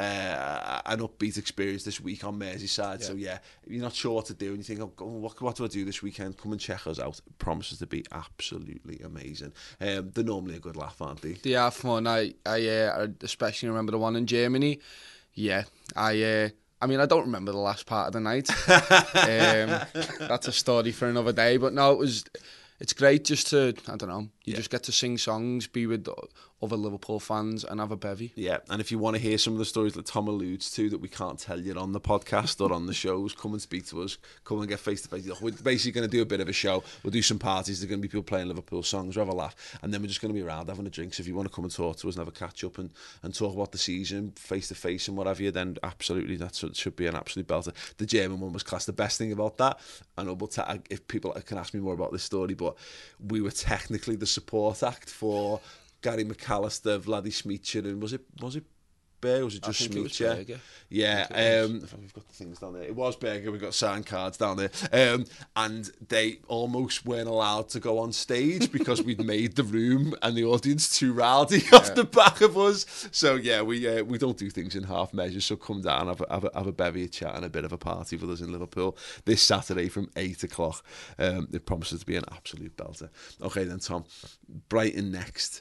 E: upbeat experience this week on Merseyside. So yeah, if you're not sure what to do and you think, oh, what do I do this weekend? Come and check us out. It promises to be absolutely amazing. They're normally a good laugh, aren't they?
F: They are fun. I especially remember the one in Germany. Yeah, I mean, I don't remember the last part of the night. That's a story for another day. But no, it's great just to, I don't know, you just get to sing songs, be with other Liverpool fans and have a bevy.
E: Yeah, and if you want to hear some of the stories that Tom alludes to that we can't tell you on the podcast or on the shows, come and speak to us. Come and get face-to-face. We're basically going to do a bit of a show. We'll do some parties. There's going to be people playing Liverpool songs. We'll have a laugh. And then we're just going to be around having a drink. So if you want to come and talk to us and have a catch-up and talk about the season face-to-face and what have you, then absolutely, that should be an absolute belter. The German one was class. The best thing about that, and if people can ask me more about this story, but we were technically the support act for Gary McAllister, Vladdy Smicer, and was it Berger, or was it just Smicer? Yeah, we've got the things down there. It was Berger, we've got signed cards down there. And they almost weren't allowed to go on stage because we'd made the room and the audience too rowdy off the back of us. So yeah, we don't do things in half measures, so come down, have a bevy, a chat and a bit of a party with us in Liverpool this Saturday from 8 o'clock. It promises to be an absolute belter. Okay then, Tom, Brighton next.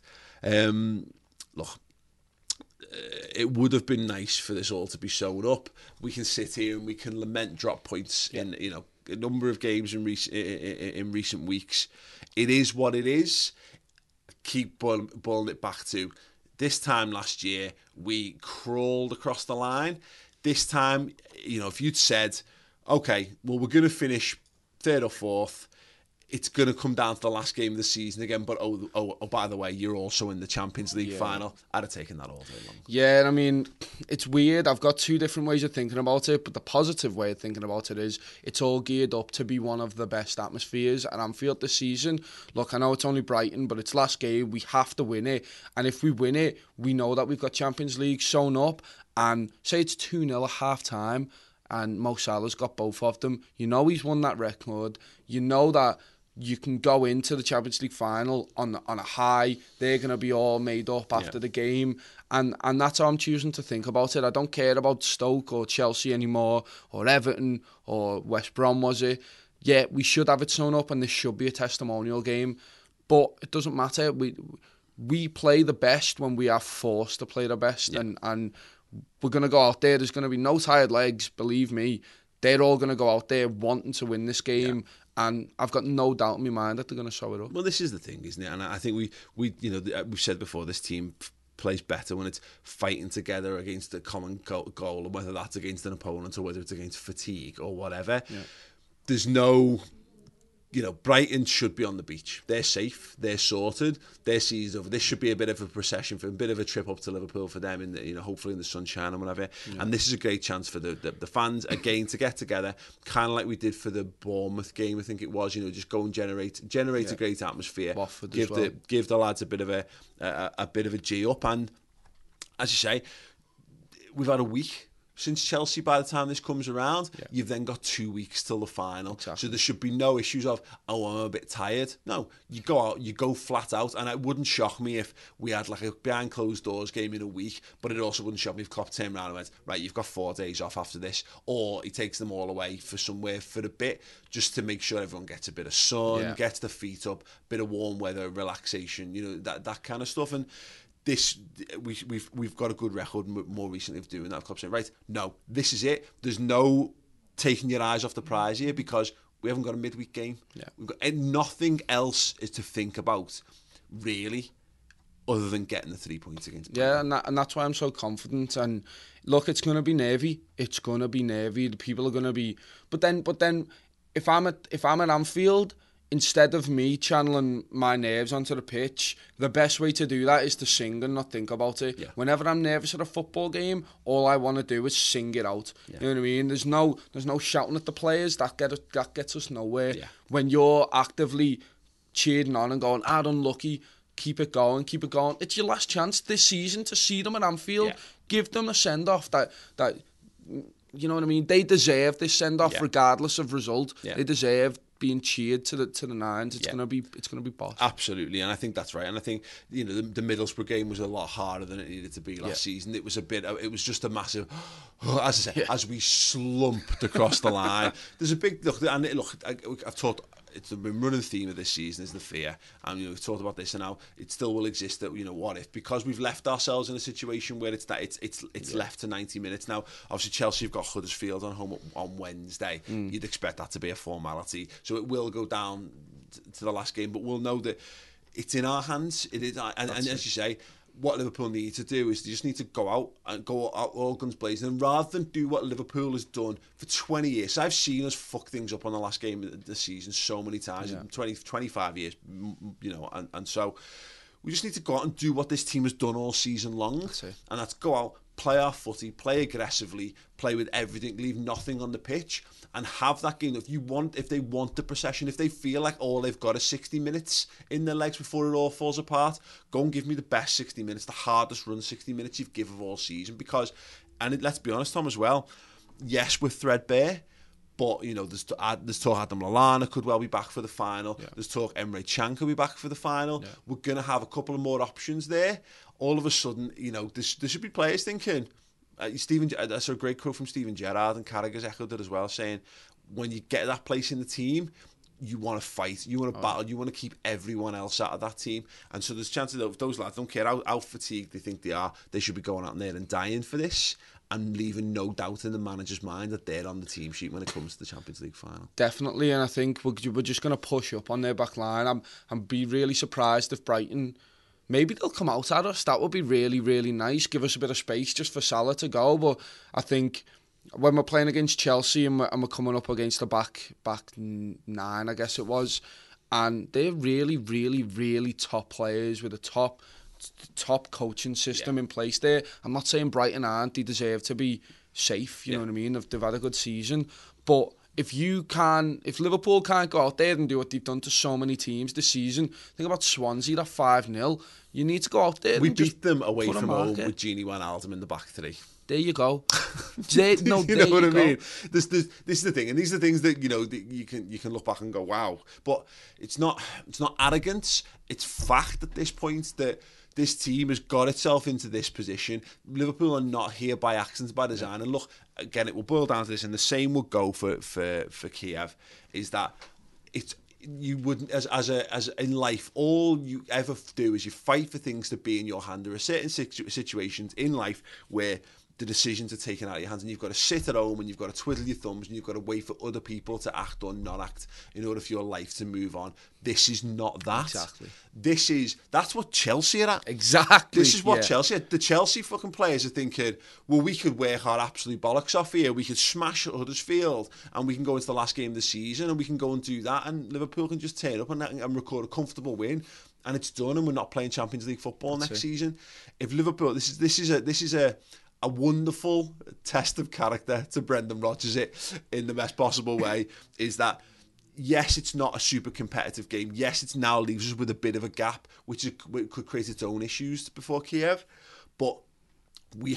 E: Look, it would have been nice for this all to be sewn up. We can sit here and we can lament drop points in a number of games in recent weeks. It is what it is. keep boiling it back to this time last year, we crawled across the line. This time, if you'd said, okay, well, we're going to finish 3rd or 4th, it's going to come down to the last game of the season again, but oh, by the way, you're also in the Champions League final. I'd have taken that all day long.
F: Yeah, I mean, it's weird. I've got 2 different ways of thinking about it, but the positive way of thinking about it is it's all geared up to be one of the best atmospheres at Anfield this season. Look, I know it's only Brighton, but it's last game. We have to win it, and if we win it, we know that we've got Champions League sewn up, and say it's 2-0 at half-time, and Mo Salah's got both of them. You know he's won that record. You know that you can go into the Champions League final on a high. They're going to be all made up after the game. And that's how I'm choosing to think about it. I don't care about Stoke or Chelsea anymore, or Everton or West Brom, was it? Yeah, we should have it sewn up, and this should be a testimonial game. But it doesn't matter. We play the best when we are forced to play the best. Yeah. And we're going to go out there. There's going to be no tired legs, believe me. They're all going to go out there wanting to win this game. Yeah. And I've got no doubt in my mind that they're going to show it up.
E: Well, this is the thing, isn't it? And I think we've said before, this team plays better when it's fighting together against a common goal, and whether that's against an opponent or whether it's against fatigue or whatever. Yeah. There's no... Brighton should be on the beach. They're safe. They're sorted. Their season's over. This should be a bit of a procession, for a bit of a trip up to Liverpool for them, hopefully in the sunshine and whatever. Yeah. And this is a great chance for the fans, again, to get together, kind of like we did for the Bournemouth game, I think it was, just go and generate a great atmosphere.
F: Watford
E: give
F: as well.
E: Give the lads a bit of a G up. And as you say, we've had a week since Chelsea. By the time this comes around, you've then got 2 weeks till the final. Exactly. So there should be no issues of, I'm a bit tired. No, you go out, you go flat out, and it wouldn't shock me if we had like a behind closed doors game in a week, but it also wouldn't shock me if Klopp turned around and went, right, you've got 4 days off after this, or he takes them all away for somewhere for a bit, just to make sure everyone gets a bit of sun, gets their feet up, bit of warm weather, relaxation, that kind of stuff. And we've got a good record more recently of doing that. Club saying, right, no, this is it. There's no taking your eyes off the prize here, because we haven't got a midweek game. Yeah. We've got nothing else is to think about, really, other than getting the 3 points against Brighton.
F: Yeah, and that's why I'm so confident. And look, it's going to be nervy. It's going to be nervy. The people are going to be... But then, if I'm at Anfield, instead of me channeling my nerves onto the pitch, the best way to do that is to sing and not think about it. Yeah. Whenever I'm nervous at a football game, all I want to do is sing it out. Yeah. You know what I mean? There's no shouting at the players. That gets us nowhere. Yeah. When you're actively cheering on and going, unlucky, keep it going. It's your last chance this season to see them at Anfield. Yeah. Give them a send-off that you know what I mean? They deserve this send-off regardless of result. Yeah. They deserve being cheered to the nines. It's gonna be boss.
E: Absolutely, and I think that's right. And I think the Middlesbrough game was a lot harder than it needed to be last season. It was just a massive, as I say, as we slumped across the line. There's a big look, and I've talked. It's the running theme of this season is the fear, and we've talked about this, and now it still will exist. That what if, because we've left ourselves in a situation where it's left to 90 minutes now. Obviously, Chelsea have got Huddersfield on home on Wednesday. You'd expect that to be a formality, so it will go down to the last game. But we'll know that it's in our hands. It is, and as you say, what Liverpool need to do is they just need to go out all guns blazing, and rather than do what Liverpool has done for 20 years. So I've seen us fuck things up on the last game of the season so many times, 25 years, and so we just need to go out and do what this team has done all season long, and that's go out, play our footy, play aggressively, play with everything, leave nothing on the pitch, and have that game. If they want the procession, if they feel like all they've got is 60 minutes in their legs before it all falls apart, go and give me the best 60 minutes, the hardest run 60 minutes you've given of all season. Because, let's be honest, Tom, as well, yes, we're threadbare, but there's talk Adam Lallana could well be back for the final. Yeah. There's talk Emre Can could be back for the final. Yeah. We're going to have a couple of more options there. All of a sudden, there should be players thinking. That's a great quote from Steven Gerrard, and Carragher's echoed it as well, saying, when you get that place in the team, you want to fight, you want to battle, you want to keep everyone else out of that team. And so there's chances that those lads, don't care how fatigued they think they are, they should be going out there and dying for this, and leaving no doubt in the manager's mind that they're on the team sheet when it comes to the Champions League final.
F: Definitely, and I think we're just going to push up on their back line. I'm be really surprised if Brighton maybe they'll come out at us. That would be really, really nice. Give us a bit of space just for Salah to go. But I think when we're playing against Chelsea and we're coming up against the back 9, I guess it was, and they're really, really, really top players with a top coaching system in place there. I'm not saying Brighton aren't. They deserve to be safe, you know what I mean? They've had a good season. But if Liverpool can't go out there and do what they've done to so many teams this season, think about Swansea, that 5-0. You need to go out there.
E: We
F: and
E: beat them away
F: put a
E: from home
F: marker.
E: with Gini Wijnaldum in the back 3.
F: There you go.
E: You know what I mean? This is the thing, and these are the things that that you can look back and go, wow. But it's not arrogance. It's fact at this point that this team has got itself into this position. Liverpool are not here by accident, by design. And look, again, it will boil down to this, and the same would go for Kiev. Is that you wouldn't as in life, all you ever do is you fight for things to be in your hand. There are certain situations in life where the decisions are taken out of your hands and you've got to sit at home and you've got to twiddle your thumbs and you've got to wait for other people to act or not act in order for your life to move on. This is not that.
F: Exactly.
E: That's what Chelsea are at.
F: Exactly.
E: This is what Chelsea are. The Chelsea fucking players are thinking, well, we could work our absolute bollocks off here. We could smash Huddersfield and we can go into the last game of the season and we can go and do that, and Liverpool can just turn up and record a comfortable win. And it's done, and we're not playing Champions League football next season. If Liverpool, this is a wonderful test of character to Brendan Rodgers in the best possible way, is that yes, it's not a super competitive game. Yes, it now leaves us with a bit of a gap, which could create its own issues before Kiev, but we've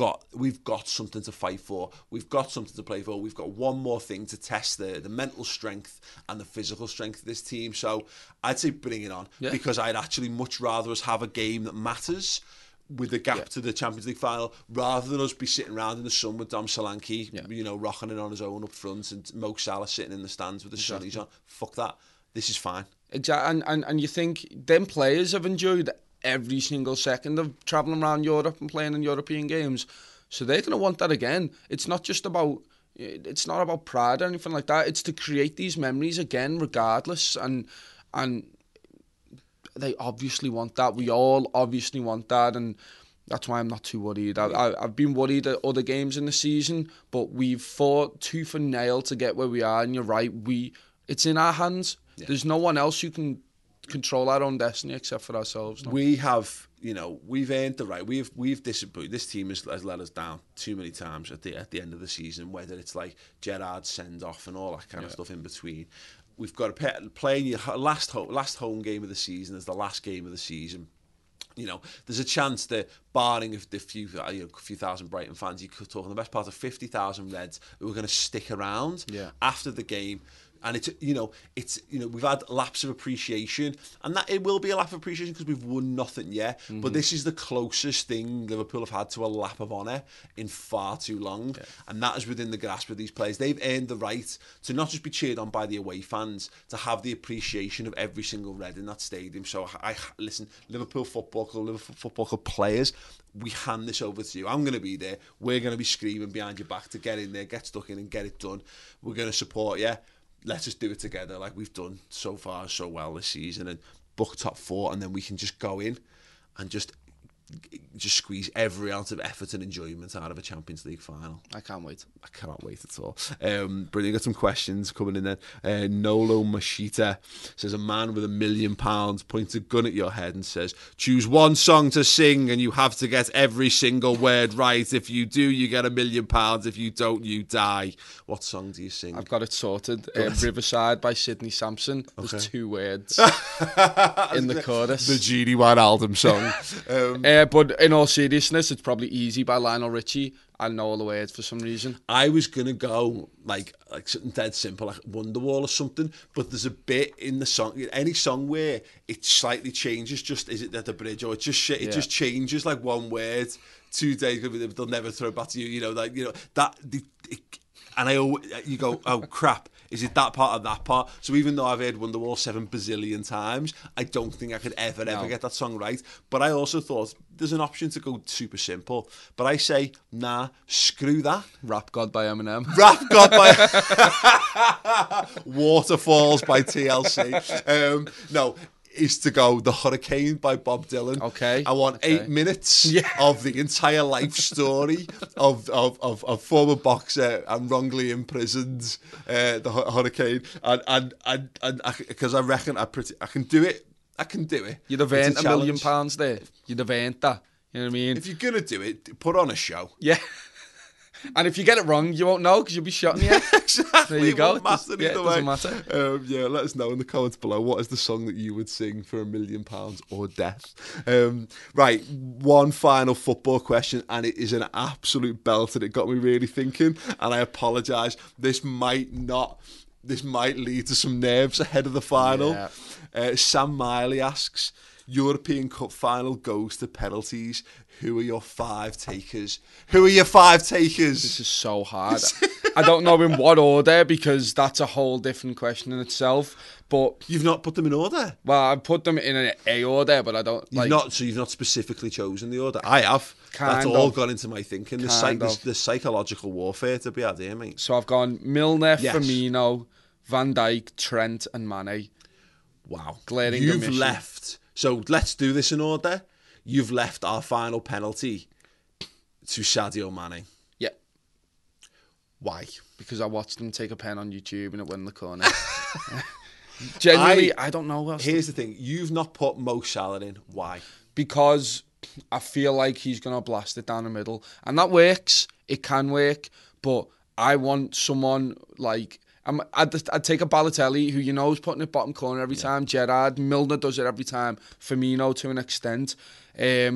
E: got something to fight for. We've got something to play for. We've got one more thing to test the mental strength and the physical strength of this team. So I'd say bring it on, because I'd actually much rather us have a game that matters with the gap to the Champions League final, rather than us be sitting around in the sun with Dom Solanke, rocking it on his own up front, and Mo Salah sitting in the stands with the sunnies on. Fuck that. This is fine.
F: Exactly. And you think them players have enjoyed every single second of travelling around Europe and playing in European games, so they're going to want that again. It's not about pride or anything like that. It's to create these memories again, regardless, and they obviously want that. We all obviously want that, and that's why I'm not too worried. I've been worried at other games in the season, but we've fought tooth and nail to get where we are, and you're right, it's in our hands. There's no one else who can control our own destiny except for ourselves. No?
E: We have, we've earned the right. We've disappointed. This team has let us down too many times at the end of the season, whether it's like Gerrard's send-off and all that kind of stuff in between. We've got to play in your last home game of the season as the last game of the season. There's a chance that, barring a few thousand Brighton fans, you could talk on the best part of 50,000 Reds who are going to stick around after the game. And we've had laps of appreciation, and that it will be a lap of appreciation because we've won nothing yet. Mm-hmm. But this is the closest thing Liverpool have had to a lap of honour in far too long, and that is within the grasp of these players. They've earned the right to not just be cheered on by the away fans, to have the appreciation of every single Red in that stadium. So listen, Liverpool Football Club players, we hand this over to you. I'm going to be there. We're going to be screaming behind your back to get in there, get stuck in, and get it done. We're going to support you. Let's just do it together like we've done so far so well this season, and book top 4, and then we can just go in and just squeeze every ounce of effort and enjoyment out of a Champions League final.
F: I can't wait.
E: I cannot wait at all. Brilliant. Got some questions coming in there. Nolo Machita says, a man with £1 million points a gun at your head and says, choose one song to sing and you have to get every single word right. If you do, you get £1 million. If you don't, you die. What song do you sing?
F: I've got it sorted. Riverside by Sidney Sampson. There's 2 words in the chorus.
E: The Gini Wijnaldum song.
F: But in all seriousness, it's probably Easy by Lionel Richie. I know all the words for some reason.
E: I was going to go like something dead simple, like Wonderwall or something, but there's a bit in the song, any song where it slightly changes, just is it at the bridge, or it just changes like one word, 2 days, they'll never throw it back to you, you go, oh crap, is it that part or that part? So even though I've heard Wonderwall 7 bazillion times, I don't think I could ever get that song right. But I also thought there's an option to go super simple. But I say, nah, screw that.
F: Rap God by Eminem.
E: Rap God by Waterfalls by TLC. No, is to go The Hurricane by Bob Dylan.
F: Okay.
E: I want 8 minutes of the entire life story of former boxer and wrongly imprisoned the Hurricane, and because I reckon I can do it. I can do it.
F: You'd have earned £1 million there. You'd have earned that. You know what I mean?
E: If you're gonna do it, put on a show.
F: Yeah. And if you get it wrong, you won't know because you'll be shot in the head.
E: Exactly.
F: There you go.
E: It doesn't
F: matter.
E: Let us know in the comments below. What is the song that you would sing for £1 million or death? Right, one final football question, and it is an absolute belter. It got me really thinking, and I apologise. This might lead to some nerves ahead of the final. Yeah. Sam Miley asks, European Cup final goes to penalties. Who are your 5 takers? This
F: is so hard. I don't know in what order, because that's a whole different question in itself. But
E: you've not put them in order?
F: Well, I put them in an order, but I don't.
E: You've not specifically chosen the order. I have. That's all gone into my thinking. The psychological warfare to be had here, mate.
F: So I've gone Milner, Firmino, Van Dijk, Trent, and Mane.
E: Wow.
F: Glaring
E: You've
F: omission.
E: left. So let's do this in order. You've left our final penalty to Sadio Mane.
F: Yeah.
E: Why?
F: Because I watched him take a pen on YouTube and it went in the corner. Genuinely, I don't know what else.
E: Here's the thing. You've not put Mo Salah in. Why?
F: Because I feel like he's going to blast it down the middle. And that works. It can work. But I want someone like... I'd take a Balotelli, who you know is putting it bottom corner every time. Gerrard, Milner does it every time. Firmino to an extent. I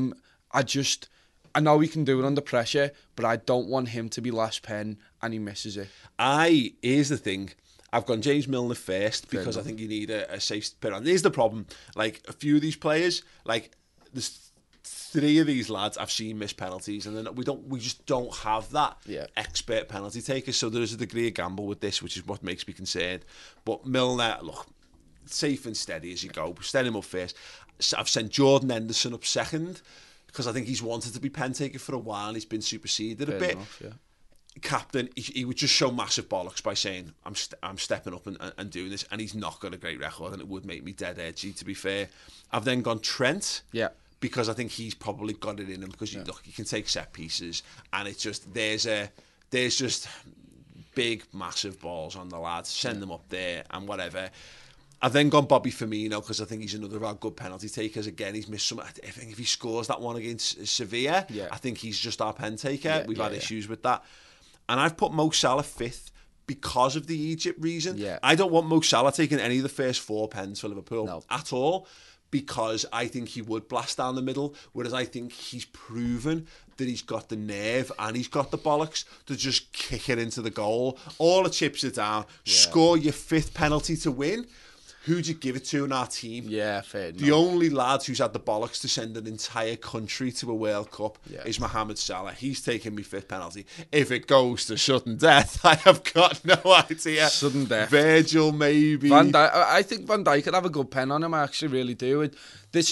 F: know he can do it under pressure, but I don't want him to be last pen and he misses it.
E: Here's the thing. I've gone James Milner first because I think you need a safe pair on. Here's the problem. Like, a few of these players, like, there's 3 of these lads I've seen miss penalties, and then we just don't have that expert penalty taker. So there's a degree of gamble with this, which is what makes me concerned. But Milner, look, safe and steady as you go. Steady him up first. I've sent Jordan Henderson up second because I think he's wanted to be pen taker for a while and he's been superseded a bit.
F: Enough, yeah.
E: Captain, he would just show massive bollocks by saying I'm stepping up and doing this, and he's not got a great record, and it would make me dead edgy, to be fair. I've then gone Trent.
F: Yeah.
E: Because I think he's probably got it in him, because look, he can take set pieces, and it's just there's just big massive balls on the lads. Send them up there and whatever. I've then gone Bobby Firmino because I think he's another of our good penalty takers. Again, he's missed some. I think if he scores that one against Sevilla, I think he's just our pen taker. We've had issues with that, and I've put Mo Salah 5th because of the Egypt reason. I don't want Mo Salah taking any of the first 4 pens for Liverpool at all, because I think he would blast down the middle, whereas I think he's proven that he's got the nerve and he's got the bollocks to just kick it into the goal. All the chips are down, score your 5th penalty to win. Who'd you give it to in our team?
F: Yeah, fair enough.
E: The only lad who's had the bollocks to send an entire country to a World Cup is Mohamed Salah. He's taking me 5th penalty. If it goes to sudden death, I have got no idea.
F: Sudden death.
E: Virgil, maybe.
F: Van Dijk, I think Van Dijk could have a good pen on him. I actually really do. This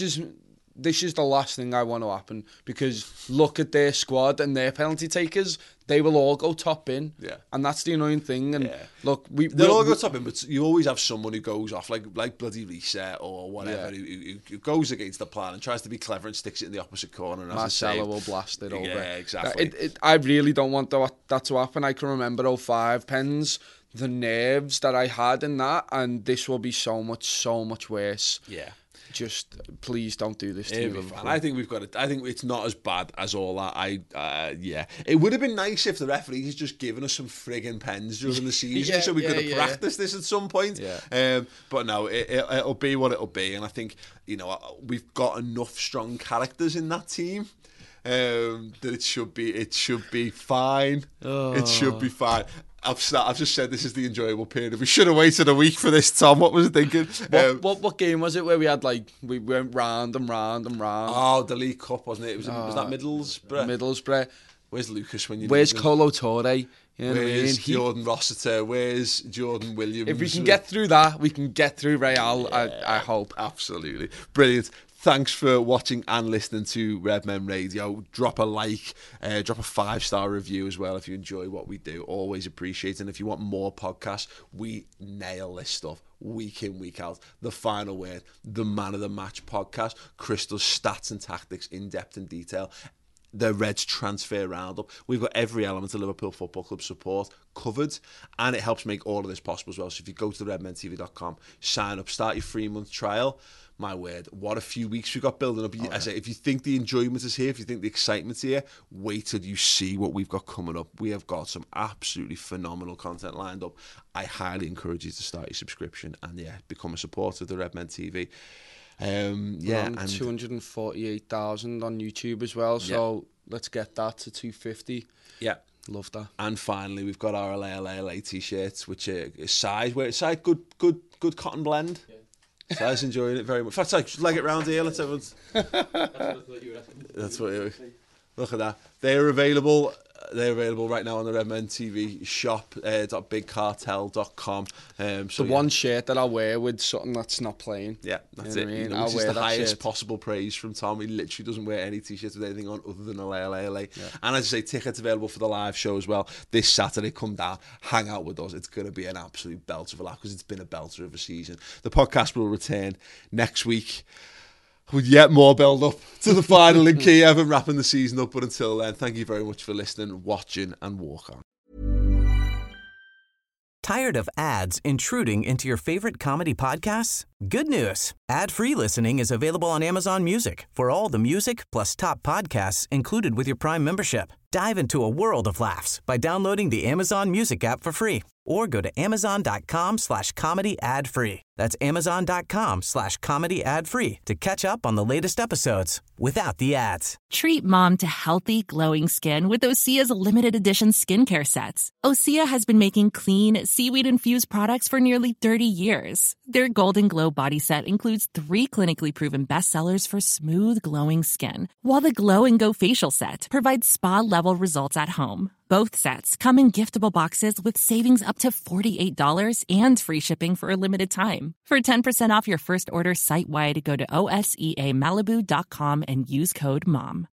F: is the last thing I want to happen, because look at their squad and their penalty takers. They will all go top in, and that's the annoying thing. And look, they'll
E: all go top in, but you always have someone who goes off like bloody Reset or whatever, who goes against the plan and tries to be clever and sticks it in the opposite corner. And
F: Marcelo will blast it over.
E: Yeah, exactly.
F: I really don't want that to happen. I can remember 05 pens, the nerves that I had in that, and this will be so much worse.
E: Yeah.
F: Just please don't do this to me.
E: I think we've got it. I think it's not as bad as all that. It would have been nice if the referees had just given us some frigging pens during the season, so we could have practiced this at some point. But no, it'll be what it'll be, and I think we've got enough strong characters in that team that it should be fine. It should be fine. I've just said this is the enjoyable period. We should have waited a week for this, Tom. What was I thinking?
F: What game was it where we went round and round and round?
E: Oh, the League Cup, wasn't it? Was that Middlesbrough?
F: Middlesbrough.
E: Where's Lucas when you
F: Where's Colo Torre?
E: Where's Jordan Rossiter? Where's Jordan Williams?
F: If we can get through that, we can get through Real, I hope.
E: Absolutely. Brilliant. Thanks for watching and listening to Red Men Radio. Drop a like, drop a 5-star review as well if you enjoy what we do. Always appreciate it. And if you want more podcasts, we nail this stuff. week in, week out. The Final Word, the Man of the Match podcast, Crystal's stats and tactics in depth and detail, the Reds transfer roundup. We've got every element of Liverpool Football Club support covered, and it helps make all of this possible as well. So if you go to redmentv.com, sign up, start your 3-month trial. My word, what a few weeks we've got building up. I say, if you think the enjoyment is here, if you think the excitement's here, wait till you see what we've got coming up. We have got some absolutely phenomenal content lined up. I highly encourage you to start your subscription and become a supporter of the Redmen TV. And
F: 248,000 on YouTube as well, so let's get that to 250.
E: Yeah.
F: Love that.
E: And finally, we've got our LA t-shirts, which are size good cotton blend. Yeah. So I was enjoying it very much. In fact, leg it round here. Let's have it. That's what you look at that. They're available right now on the Redmen TV shop, .bigcartel.com.
F: The one shirt that I'll wear with something that's not playing.
E: Yeah, that's it. You know, which is the highest possible praise from Tom. He literally doesn't wear any t-shirts with anything on other than LA. Yeah. And as I say, tickets available for the live show as well. This Saturday, come down, hang out with us. It's going to be an absolute belter of a laugh because it's been a belter of a season. The podcast will return next week with yet more build-up to the final in Kiev and wrapping the season up. But until then, thank you very much for listening, watching, and walk on.
A: Tired of ads intruding into your favorite comedy podcasts? Good news. Ad-free listening is available on Amazon Music for all the music plus top podcasts included with your Prime membership. Dive into a world of laughs by downloading the Amazon Music app for free or go to amazon.com/comedy ad-free. That's amazon.com/comedy ad-free to catch up on the latest episodes without the ads.
I: Treat mom to healthy, glowing skin with Osea's limited edition skincare sets. Osea has been making clean, seaweed-infused products for nearly 30 years. Their Golden Glow body set includes 3 clinically proven bestsellers for smooth, glowing skin, while the Glow and Go facial set provides spa-level results at home. Both sets come in giftable boxes with savings up to $48 and free shipping for a limited time. For 10% off your first order site-wide, go to OSEAMalibu.com and use code MOM.